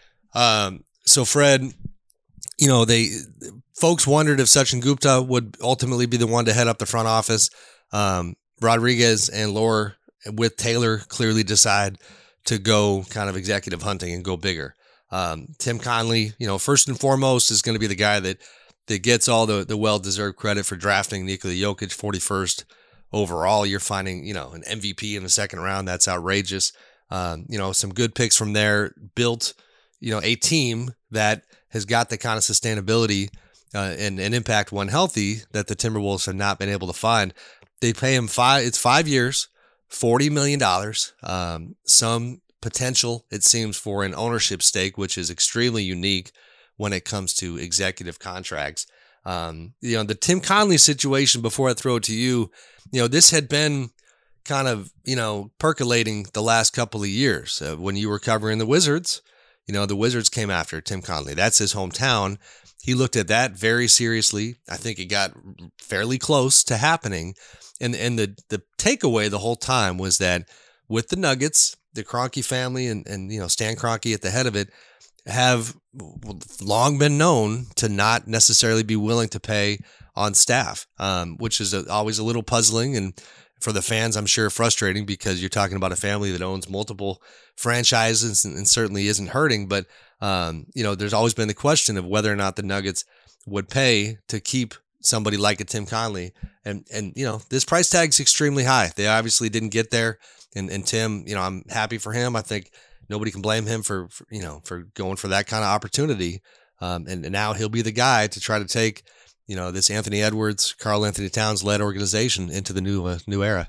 Um, so Fred, you know, they folks wondered if Sachin Gupta would ultimately be the one to head up the front office. Um, Rodriguez and Lohr with Taylor clearly decide to go kind of executive hunting and go bigger. Um, Tim Connelly, you know, first and foremost is going to be the guy that that gets all the the well-deserved credit for drafting Nikola Jokic forty-first overall. You're finding, you know, an M V P in the second round. That's outrageous. Um, you know, some good picks from there. Built, you know, a team that has got the kind of sustainability uh, and, and impact when healthy that the Timberwolves have not been able to find. They pay him five, it's five years, forty million dollars. Um, some potential, it seems, for an ownership stake, which is extremely unique when it comes to executive contracts. Um, you know, the Tim Connelly situation, before I throw it to you, you know, this had been kind of, you know, percolating the last couple of years. Uh, when you were covering the Wizards, you know, the Wizards came after Tim Connelly. That's his hometown. He looked at that very seriously. I think it got fairly close to happening. And and the the takeaway the whole time was that with the Nuggets, the Kroenke family and, and you know, Stan Kroenke at the head of it have long been known to not necessarily be willing to pay on staff, um, which is a, always a little puzzling. And for the fans, I'm sure frustrating, because you're talking about a family that owns multiple franchises and, and certainly isn't hurting. But, um, you know, there's always been the question of whether or not the Nuggets would pay to keep somebody like a Tim Connelly. And, and you know, this price tag is extremely high. They obviously didn't get there. And, and Tim, you know, I'm happy for him. I think nobody can blame him for, for you know, for going for that kind of opportunity. Um, and, and now he'll be the guy to try to take, you know, this Anthony Edwards, Karl Anthony Towns led organization into the new uh, new era.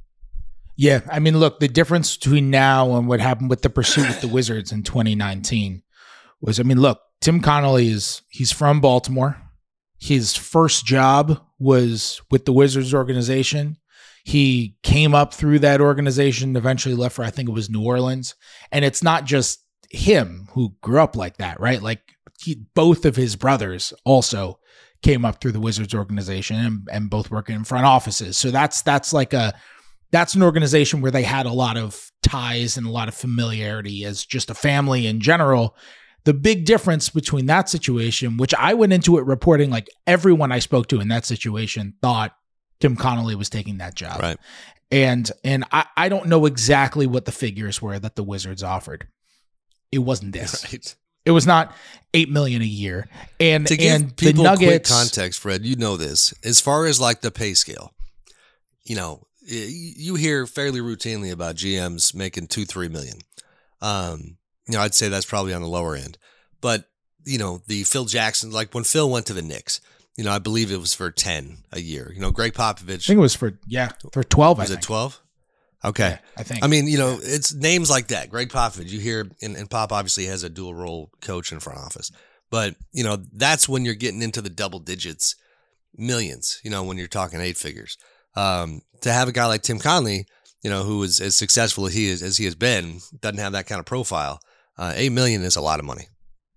Yeah, I mean, look, the difference between now and what happened with the pursuit with the Wizards in twenty nineteen was, I mean, look, Tim Connelly is, he's from Baltimore. His first job was with the Wizards organization. He came up through that organization, eventually left for, I think it was New Orleans. And it's not just him who grew up like that, right? Like he, both of his brothers also came up through the Wizards organization and, and both working in front offices. So that's, that's like a, that's an organization where they had a lot of ties and a lot of familiarity as just a family in general. The big difference between that situation, which I went into it reporting like everyone I spoke to in that situation thought Tim Connelly was taking that job. Right. And and I, I don't know exactly what the figures were that the Wizards offered. It wasn't this. Right. It was not eight million dollars a year. And to give and people the Nuggets, quick context, Fred, you know this. As far as like the pay scale, you know, you hear fairly routinely about G Ms making two, three million. Um, you know, I'd say that's probably on the lower end. But, you know, the Phil Jackson, like when Phil went to the Knicks, you know, I believe it was for ten a year. You know, Greg Popovich. I think it was for, yeah, for twelve, was I it think. twelve? Okay. Yeah, I think. I mean, you know, it's names like that. Greg Popovich, you hear, and, and Pop obviously has a dual role coach in front office. But, you know, that's when you're getting into the double digits, millions, you know, when you're talking eight figures. Um, to have a guy like Tim Connelly, you know, who is as successful as he is, as he has been, doesn't have that kind of profile. Uh, eight million is a lot of money.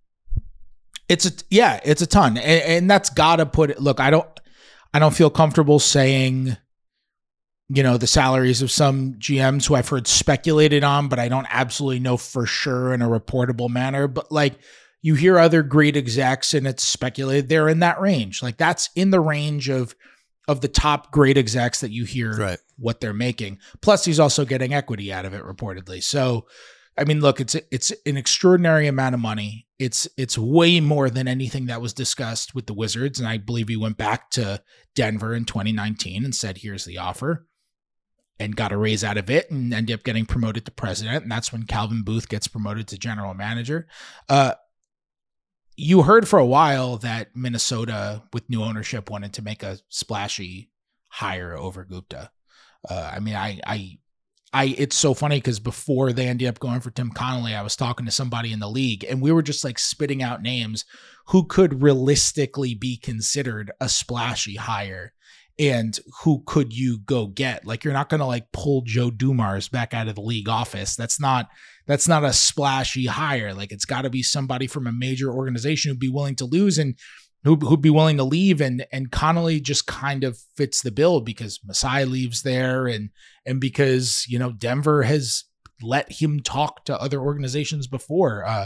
It's a, yeah, it's a ton. And, and that's gotta put it, look, I don't, I don't feel comfortable saying, you know, the salaries of some G Ms who I've heard speculated on, but I don't absolutely know for sure in a reportable manner. But like you hear other great execs and it's speculated they're in that range. Like that's in the range of, of the top great execs that you hear right. what they're making. Plus he's also getting equity out of it reportedly. So, I mean, look, it's it's an extraordinary amount of money. It's it's way more than anything that was discussed with the Wizards. And I believe he went back to Denver in twenty nineteen and said, here's the offer, and got a raise out of it and ended up getting promoted to president. And that's when Calvin Booth gets promoted to general manager. Uh, you heard for a while that Minnesota, with new ownership, wanted to make a splashy hire over Gupta. Uh, I mean, I, I, I, it's so funny because before they ended up going for Tim Connelly, I was talking to somebody in the league and we were just like spitting out names who could realistically be considered a splashy hire and who could you go get. Like, you're not going to like pull Joe Dumars back out of the league office. That's not, that's not a splashy hire. Like, it's got to be somebody from a major organization who'd be willing to lose. And who who'd be willing to leave, and and Connolly just kind of fits the bill because Masai leaves there, and and because you know Denver has let him talk to other organizations before, uh,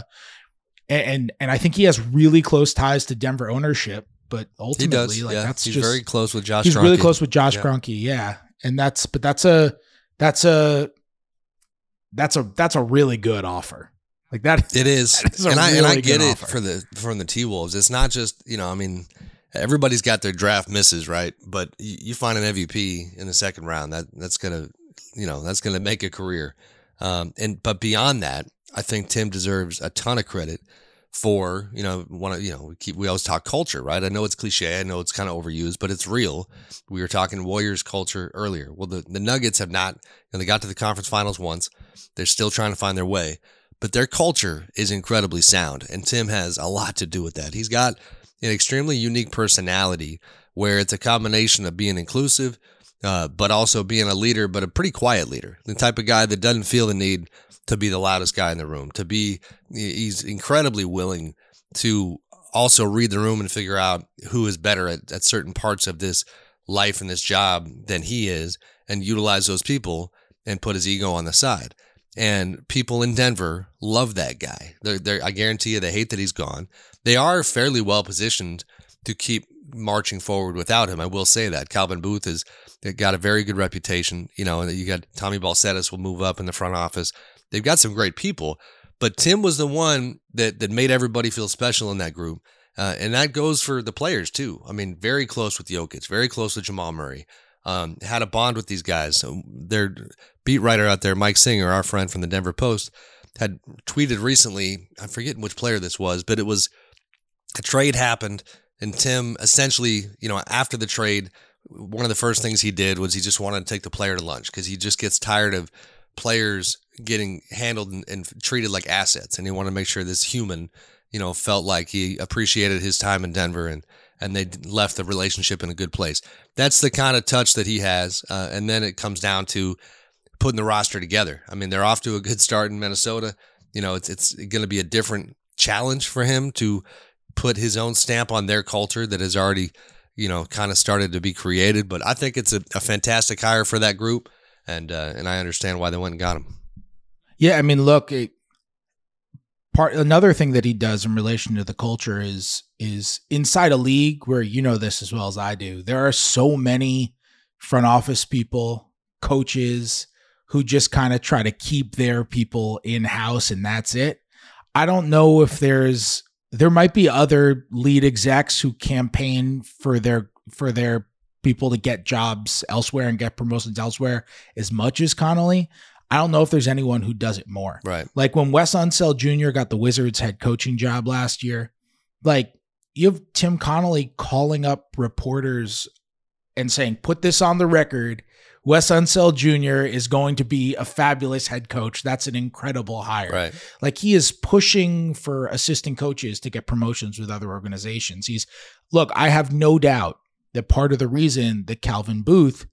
and and I think he has really close ties to Denver ownership. But ultimately, he does, like yeah. that's he's just very close with Josh. He's Kroenke. really close with Josh yeah. Kroenke, yeah, and that's but that's a that's a that's a that's a really good offer. Like that, it is, that is and I really and I get it offer. for the from the T Wolves. It's not just you know, I mean, everybody's got their draft misses, right? But you, you find an M V P in the second round, that that's gonna, you know, that's gonna make a career. Um, and but beyond that, I think Tim deserves a ton of credit for you know one of you know we keep we always talk culture, right? I know it's cliche, I know it's kind of overused, but it's real. We were talking Warriors culture earlier. Well, the the Nuggets have not. You know, they got to the conference finals once. They're still trying to find their way. But their culture is incredibly sound, and Tim has a lot to do with that. He's got an extremely unique personality where it's a combination of being inclusive, uh, but also being a leader, but a pretty quiet leader. The type of guy that doesn't feel the need to be the loudest guy in the room, to be, he's incredibly willing to also read the room and figure out who is better at, at certain parts of this life and this job than he is, and utilize those people and put his ego on the side. And people in Denver love that guy. They're, they're, I guarantee you they hate that he's gone. They are fairly well positioned to keep marching forward without him. I will say that. Calvin Booth has got a very good reputation. You know, you got Tommy Balcetis will move up in the front office. They've got some great people. But Tim was the one that, that made everybody feel special in that group. Uh, and that goes for the players, too. I mean, very close with Jokic, very close with Jamal Murray. Um, had a bond with these guys. So their beat writer out there, Mike Singer, our friend from the Denver Post, had tweeted recently, I'm forgetting which player this was, but it was a trade happened, and Tim essentially, you know, after the trade, one of the first things he did was he just wanted to take the player to lunch because he just gets tired of players getting handled and, and treated like assets, and he wanted to make sure this human, you know, felt like he appreciated his time in Denver and and they left the relationship in a good place. That's the kind of touch that he has. Uh, and then it comes down to putting the roster together. I mean, they're off to a good start in Minnesota. You know, it's it's going to be a different challenge for him to put his own stamp on their culture that has already, you know, kind of started to be created. But I think it's a, a fantastic hire for that group. And, uh, and I understand why they went and got him. Yeah. I mean, look, it, Part another thing that he does in relation to the culture is is inside a league where, you know this as well as I do, there are so many front office people, coaches who just kind of try to keep their people in-house and that's it. I don't know if there's there might be other lead execs who campaign for their for their people to get jobs elsewhere and get promotions elsewhere as much as Connolly. I don't know if there's anyone who does it more. Right. Like when Wes Unseld Junior got the Wizards head coaching job last year, like you have Tim Connolly calling up reporters and saying, put this on the record. Wes Unseld Junior is going to be a fabulous head coach. That's an incredible hire. Right. Like he is pushing for assistant coaches to get promotions with other organizations. He's look, I have no doubt that part of the reason that Calvin Booth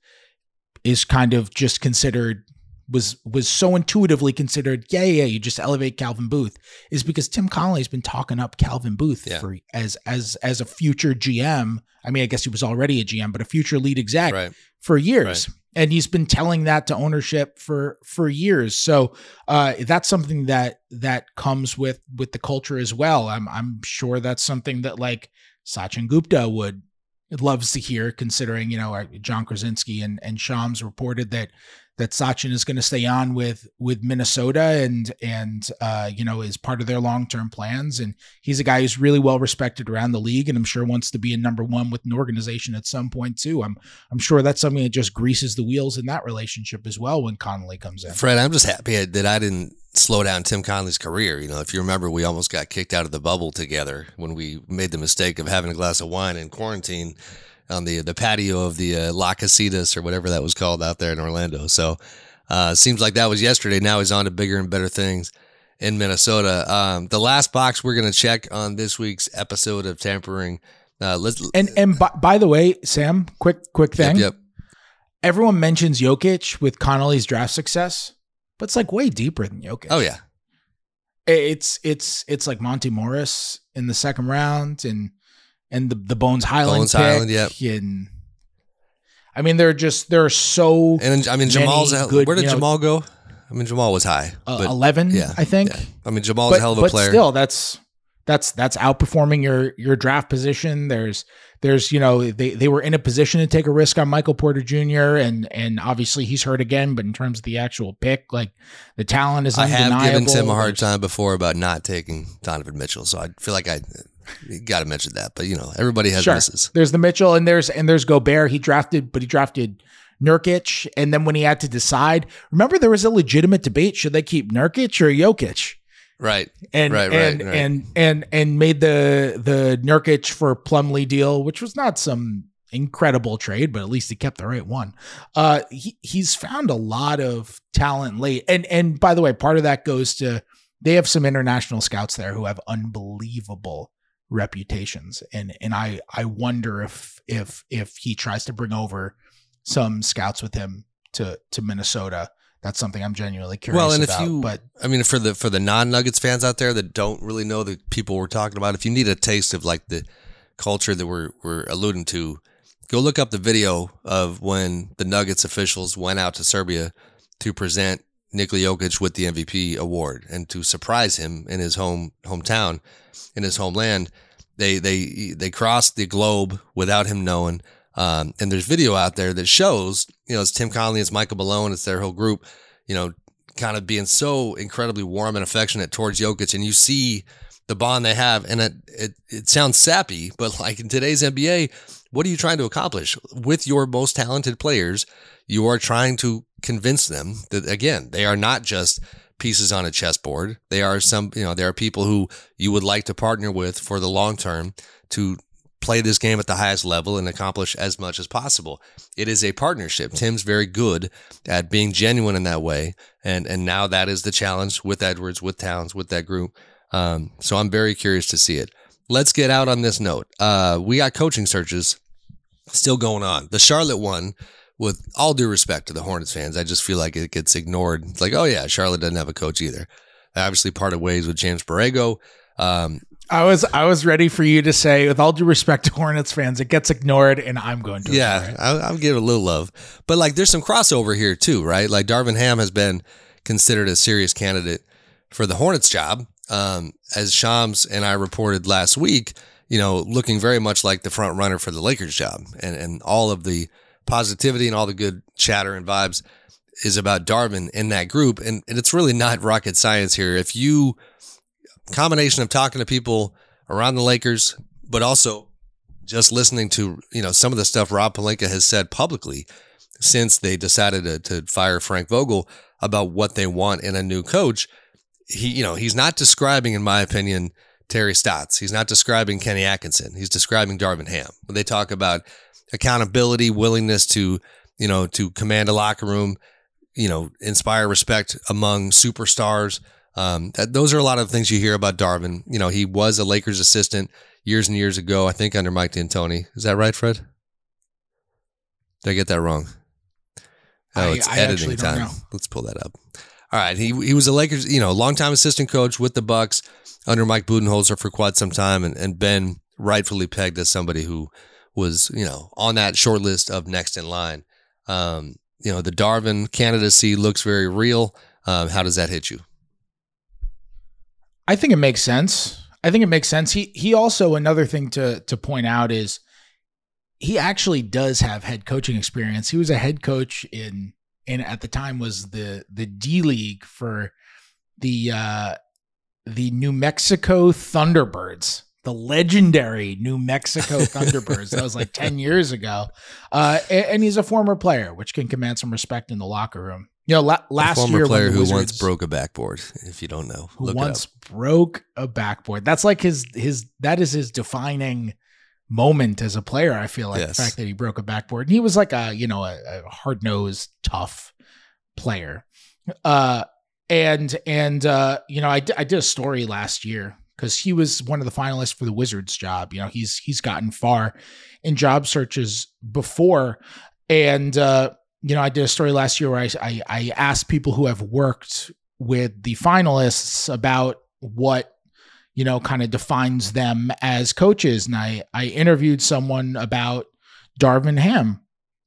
is kind of just considered was was so intuitively considered, yeah, yeah, you just elevate Calvin Booth, is because Tim Connolly's been talking up Calvin Booth yeah. for as as as a future G M. I mean, I guess he was already a G M, but a future lead exec right. for years. Right. And he's been telling that to ownership for for years. So uh, that's something that that comes with with the culture as well. I'm I'm sure that's something that like Sachin Gupta would loves to hear, considering, you know, John Krasinski and and Shams reported that that Sachin is going to stay on with with Minnesota and and uh, you know, is part of their long term plans. And he's a guy who's really well respected around the league, and I'm sure wants to be a number one with an organization at some point too. I'm I'm sure that's something that just greases the wheels in that relationship as well when Connolly comes in. Fred, I'm just happy that I didn't slow down Tim Connolly's career. You know, if you remember, we almost got kicked out of the bubble together when we made the mistake of having a glass of wine in quarantine on the the patio of the uh, La Casitas or whatever that was called out there in Orlando. So uh seems like that was yesterday. Now he's on to bigger and better things in Minnesota. Um, the last box we're going to check on this week's episode of Tampering. Uh, let's and and by, by the way, Sam, quick quick thing. Yep, yep. Everyone mentions Jokic with Connolly's draft success, but it's like way deeper than Jokic. Oh yeah, it's it's it's like Monty Morris in the second round, and and the the Bones Highland Bones pick, Highland, yep. and I mean they're just they're so and I mean Jamal's a, good, where did you know, Jamal go? I mean Jamal was high, uh, but eleven, yeah, I think. Yeah. I mean Jamal's but, a hell of a but player. Still, that's that's that's outperforming your your draft position. There's there's you know they they were in a position to take a risk on Michael Porter Junior and and obviously he's hurt again. But in terms of the actual pick, like the talent is I undeniable. have given Tim a hard There's, time before about not taking Donovan Mitchell, so I feel like I got to mention that. But you know, everybody has sure. misses. There's the Mitchell and there's and there's Gobert. He drafted, but he drafted Nurkic, and then when he had to decide, remember there was a legitimate debate: should they keep Nurkic or Jokic? Right, and right, and, right, right. and and and made the the Nurkic for Plumlee deal, which was not some incredible trade, but at least he kept the right one. Uh, he he's found a lot of talent late, and and by the way, part of that goes to they have some international scouts there who have unbelievable reputations, and and I I wonder if if if he tries to bring over some scouts with him to to Minnesota. That's something I'm genuinely curious about. Well, and if about, you, but I mean, for the for the non-Nuggets fans out there that don't really know the people we're talking about, if you need a taste of like the culture that we're we're alluding to, go look up the video of when the Nuggets officials went out to Serbia to present Nikola Jokic with the M V P award and to surprise him in his home hometown, in his homeland. They they they crossed the globe without him knowing. Um, and there's video out there that shows, you know, it's Tim Connelly, it's Michael Malone, it's their whole group, you know, kind of being so incredibly warm and affectionate towards Jokic. And you see the bond they have. And it, it, it sounds sappy, but like in today's N B A, what are you trying to accomplish with your most talented players? You are trying to convince them that, again, they are not just pieces on a chessboard. They are some, you know, there are people who you would like to partner with for the long term to play this game at the highest level and accomplish as much as possible. It is a partnership. Tim's very good at being genuine in that way. And and now that is the challenge with Edwards, with Towns, with that group. Um, so I'm very curious to see it. Let's get out on this note. Uh, we got coaching searches still going on. The Charlotte one, with all due respect to the Hornets fans, I just feel like it gets ignored. It's like, oh yeah, Charlotte doesn't have a coach either. They obviously parted ways with James Borrego. Um, I was I was ready for you to say, with all due respect to Hornets fans, it gets ignored, and I'm going to. Yeah, I'll, I'll give it a little love, but like, there's some crossover here too, right? Like Darvin Ham has been considered a serious candidate for the Hornets job, um, as Shams and I reported last week. You know, looking very much like the front runner for the Lakers job, and and all of the positivity and all the good chatter and vibes is about Darvin in that group, and and it's really not rocket science here. If you combination of talking to people around the Lakers, but also just listening to, you know, some of the stuff Rob Pelinka has said publicly since they decided to, to fire Frank Vogel about what they want in a new coach. He, you know, he's not describing, in my opinion, Terry Stotts. He's not describing Kenny Atkinson. He's describing Darvin Ham. When they talk about accountability, willingness to, you know, to command a locker room, you know, inspire respect among superstars. Um, that, those are a lot of things you hear about Darvin. You know, he was a Lakers assistant years and years ago, I think under Mike D'Antoni. Is that right, Fred? Did I get that wrong? Oh, I, it's I editing time. Know. Let's pull that up. All right. He he was a Lakers, you know, longtime assistant coach with the Bucks under Mike Budenholzer for quite some time, and, and been rightfully pegged as somebody who was, you know, on that short list of next in line. Um, you know, the Darvin candidacy looks very real. Um, how does that hit you? I think it makes sense. I think it makes sense. He he also, another thing to to point out is he actually does have head coaching experience. He was a head coach in in at the time was the the D League for the uh, the New Mexico Thunderbirds, the legendary New Mexico Thunderbirds. That was like ten years ago. Uh, and, and he's a former player, which can command some respect in the locker room. You know, la- last a former year, player who Wizards, once broke a backboard. If you don't know, who look once it up. broke a backboard. That's like his his that is his defining moment as a player. I feel like Yes. the fact that he broke a backboard. And he was like a you know a, a hard nosed, tough player. Uh, and and uh, you know, I d- I did a story last year because he was one of the finalists for the Wizards job. You know, he's he's gotten far in job searches before, and. Uh, You know, I did a story last year where I, I I asked people who have worked with the finalists about what, you know, kind of defines them as coaches. And I, I interviewed someone about Darvin Ham.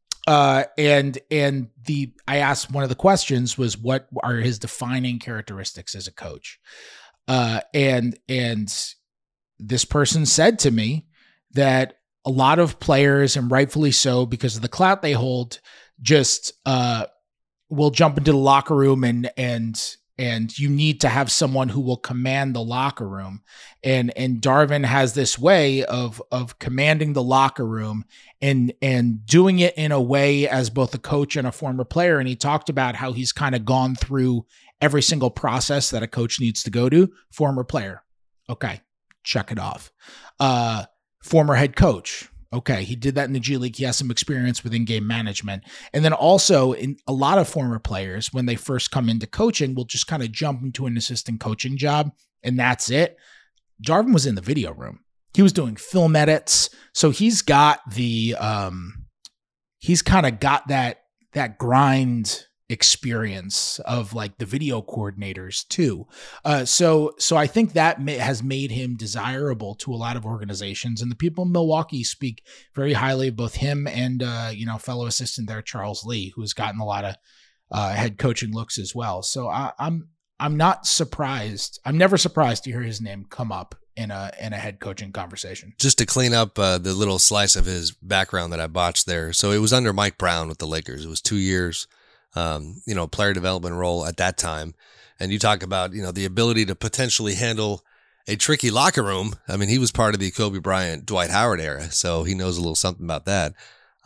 Uh, and, and the, I asked one of the questions was, what are his defining characteristics as a coach? Uh, and, and this person said to me that a lot of players, and rightfully so, because of the clout they hold, just, uh, will jump into the locker room and, and, and you need to have someone who will command the locker room. And, and Darvin has this way of, of commanding the locker room and, and doing it in a way as both a coach and a former player. And he talked about how he's kind of gone through every single process that a coach needs to go to. Former player. Okay. Check it off. Uh, former head coach. Okay, he did that in the G League. He has some experience with in-game management. And then also, in a lot of former players, when they first come into coaching, will just kind of jump into an assistant coaching job, and that's it. Darvin was in the video room. He was doing film edits. So he's got the, um, he's kind of got that, that grind experience of like the video coordinators too. Uh, so, so I think that may, has made him desirable to a lot of organizations, and the people in Milwaukee speak very highly of both him and, uh, you know, fellow assistant there, Charles Lee, who has gotten a lot of, uh, head coaching looks as well. So I, I'm, I'm not surprised. I'm never surprised to hear his name come up in a, in a head coaching conversation. Just to clean up uh, the little slice of his background that I botched there. So it was under Mike Brown with the Lakers. It was two years. Um, you know, player development role at that time. And you talk about, you know, the ability to potentially handle a tricky locker room. I mean, he was part of the Kobe Bryant, Dwight Howard era, so he knows a little something about that.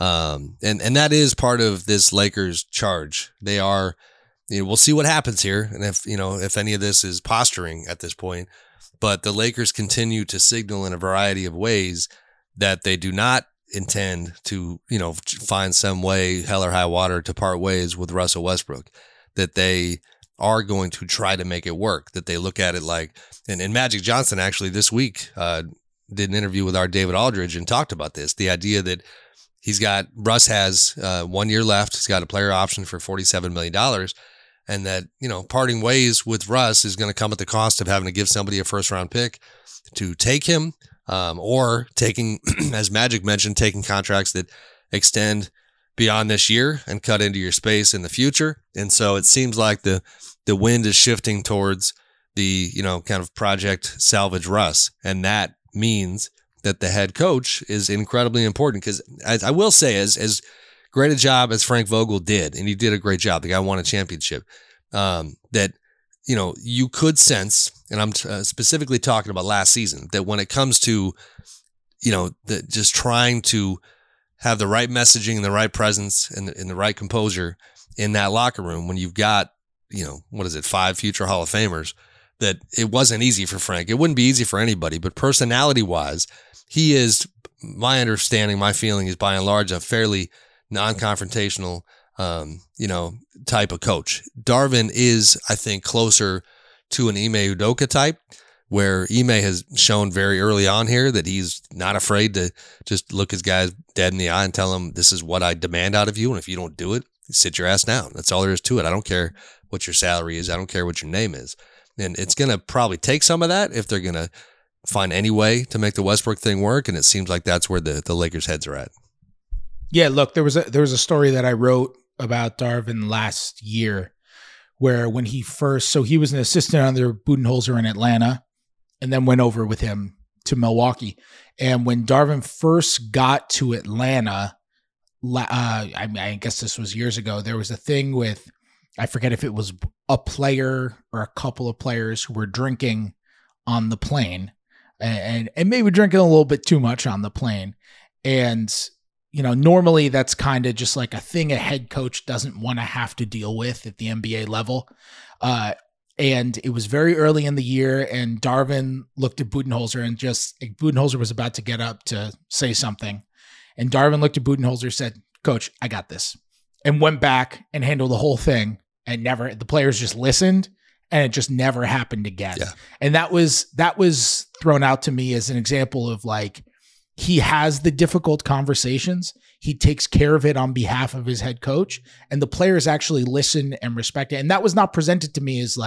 Um, and, and that is part of this Lakers charge. They are, you know, we'll see what happens here. And if, you know, if any of this is posturing at this point, but the Lakers continue to signal in a variety of ways that they do not intend to, you know, find some way, hell or high water, to part ways with Russell Westbrook, that they are going to try to make it work, that they look at it like, and, and Magic Johnson actually this week uh, did an interview with our David Aldridge and talked about this, the idea that he's got, Russ has uh, one year left, he's got a player option for forty-seven million dollars, and that, you know, parting ways with Russ is going to come at the cost of having to give somebody a first round pick to take him. Um, or taking, as Magic mentioned, taking contracts that extend beyond this year and cut into your space in the future. And so it seems like the the wind is shifting towards the, you know, kind of project salvage Russ. And that means that the head coach is incredibly important, because as I will say, as as great a job as Frank Vogel did, and he did a great job, the guy won a championship, um, that, you know, you could sense, and I'm uh, specifically talking about last season, that when it comes to, you know, the, just trying to have the right messaging and the right presence and, and the right composure in that locker room, when you've got, you know, what is it, five future Hall of Famers, that it wasn't easy for Frank. It wouldn't be easy for anybody, but personality wise, he is, my understanding, my feeling is by and large a fairly non-confrontational, um, you know, type of coach. Darvin is, I think, closer to an Ime Udoka type, where Ime has shown very early on here that he's not afraid to just look his guys dead in the eye and tell them, this is what I demand out of you, and if you don't do it, sit your ass down. That's all there is to it. I don't care what your salary is. I don't care what your name is. And it's going to probably take some of that if they're going to find any way to make the Westbrook thing work, and it seems like that's where the, the Lakers' heads are at. Yeah, look, there was a there was a story that I wrote about Darvin last year, where when he first, so he was an assistant under Budenholzer in Atlanta, and then went over with him to Milwaukee. And when Darvin first got to Atlanta, uh, I mean, I guess this was years ago, there was a thing with, I forget if it was a player or a couple of players who were drinking on the plane, and, and, and maybe drinking a little bit too much on the plane. And, you know, normally that's kind of just like a thing a head coach doesn't want to have to deal with at the N B A level. Uh, and it was very early in the year, and Darvin looked at Budenholzer and just, Budenholzer was about to get up to say something. And Darvin looked at Budenholzer, said, "Coach, I got this," and went back and handled the whole thing. And never, the players just listened, and it just never happened again. Yeah. And that was, that was thrown out to me as an example of like, he has the difficult conversations. He takes care of it on behalf of his head coach, and the players actually listen and respect it. And that was not presented to me as like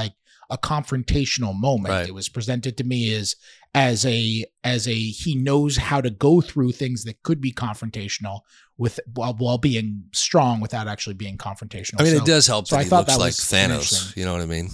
a confrontational moment. Right. It was presented to me as as a as a he knows how to go through things that could be confrontational with while while being strong without actually being confrontational. I mean, so, it does help so that I he thought looks that like was Thanos. interesting. You know what I mean?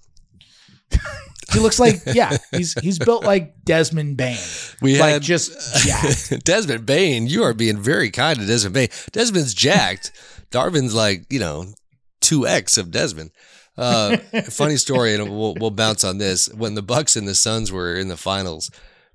He looks like, yeah, he's he's built like Desmond Bain. We like had just jacked. Desmond Bain. You are being very kind to Desmond Bain. Desmond's jacked. Darvin's like, you know, two X of Desmond. Uh, funny story, and we'll, we'll bounce on this. When the Bucks and the Suns were in the finals,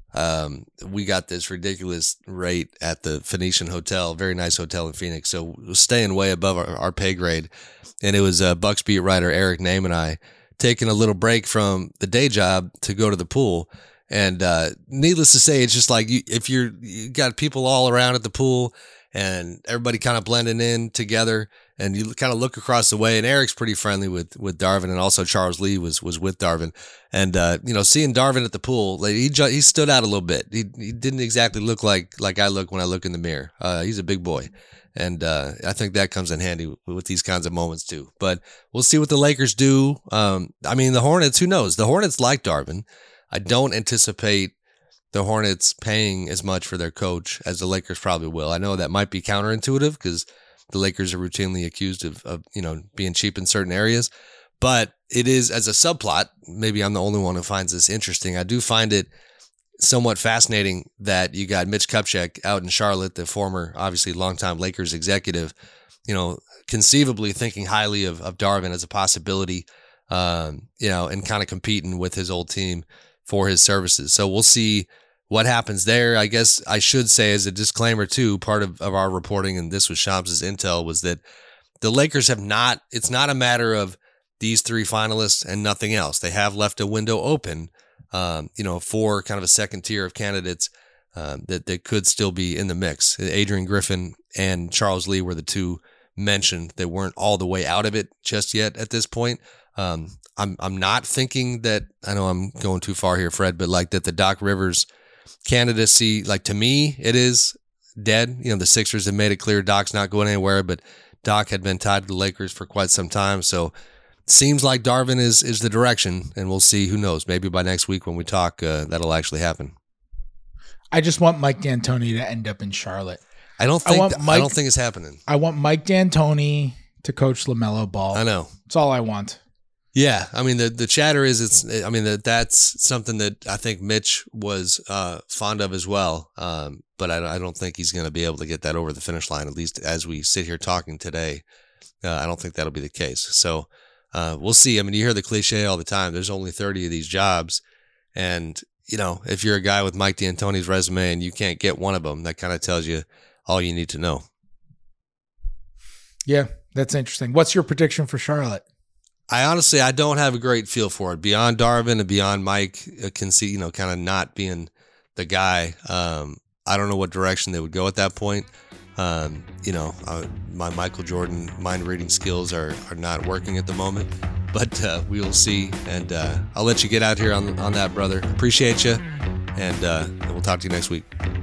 um, we got this ridiculous rate at the Phoenician Hotel, very nice hotel in Phoenix. So we're staying way above our, our pay grade. And it was uh, Bucks beat writer Eric Name and I taking a little break from the day job to go to the pool. And uh, needless to say, it's just like you, if you're you got people all around at the pool and everybody kind of blending in together, and you kind of look across the way, and Eric's pretty friendly with with Darvin, and also Charles Lee was was with Darvin. And uh, you know, seeing Darvin at the pool, like, he ju- he stood out a little bit. He he didn't exactly look like like I look when I look in the mirror. Uh, he's a big boy. And uh, I think that comes in handy with these kinds of moments too. But we'll see what the Lakers do. Um, I mean, the Hornets, who knows? The Hornets like Darvin. I don't anticipate the Hornets paying as much for their coach as the Lakers probably will. I know that might be counterintuitive because the Lakers are routinely accused of, of, you know, being cheap in certain areas. But it is, as a subplot, maybe I'm the only one who finds this interesting. I do find it somewhat fascinating that you got Mitch Kupchak out in Charlotte, the former, obviously, longtime Lakers executive, you know, conceivably thinking highly of, of Darvin as a possibility, um, you know, and kind of competing with his old team for his services. So we'll see what happens there. I guess I should say, as a disclaimer too, part of, of our reporting, and this was Shams' intel, was that the Lakers have not, it's not a matter of these three finalists and nothing else. They have left a window open, Um, you know, for kind of a second tier of candidates um, that, that could still be in the mix. Adrian Griffin and Charles Lee were the two mentioned that weren't all the way out of it just yet at this point. Um, I'm I'm not thinking that, I know I'm going too far here, Fred, but like that the Doc Rivers candidacy, like to me, it is dead. You know, the Sixers have made it clear Doc's not going anywhere, but Doc had been tied to the Lakers for quite some time. So seems like Darvin is is the direction, and we'll see. Who knows? Maybe by next week when we talk, uh, that'll actually happen. I just want Mike D'Antoni to end up in Charlotte. I don't think. I, want th- Mike, I don't think it's happening. I want Mike D'Antoni to coach LaMelo Ball. I know. That's all I want. Yeah, I mean the the chatter is it's. I mean that that's something that I think Mitch was uh, fond of as well. Um, but I, I don't think he's going to be able to get that over the finish line. At least as we sit here talking today, uh, I don't think that'll be the case. So. Uh, we'll see. I mean, you hear the cliche all the time. There's only thirty of these jobs. And, you know, if you're a guy with Mike D'Antoni's resume and you can't get one of them, that kind of tells you all you need to know. Yeah, that's interesting. What's your prediction for Charlotte? I honestly, I don't have a great feel for it. Beyond Darvin and beyond Mike, uh, can see, you know, kind of not being the guy. Um, I don't know what direction they would go at that point. Um, you know, uh, my Michael Jordan mind reading skills are, are not working at the moment, but uh, we will see. And uh, I'll let you get out here on on that, brother. Appreciate you, and uh, we'll talk to you next week.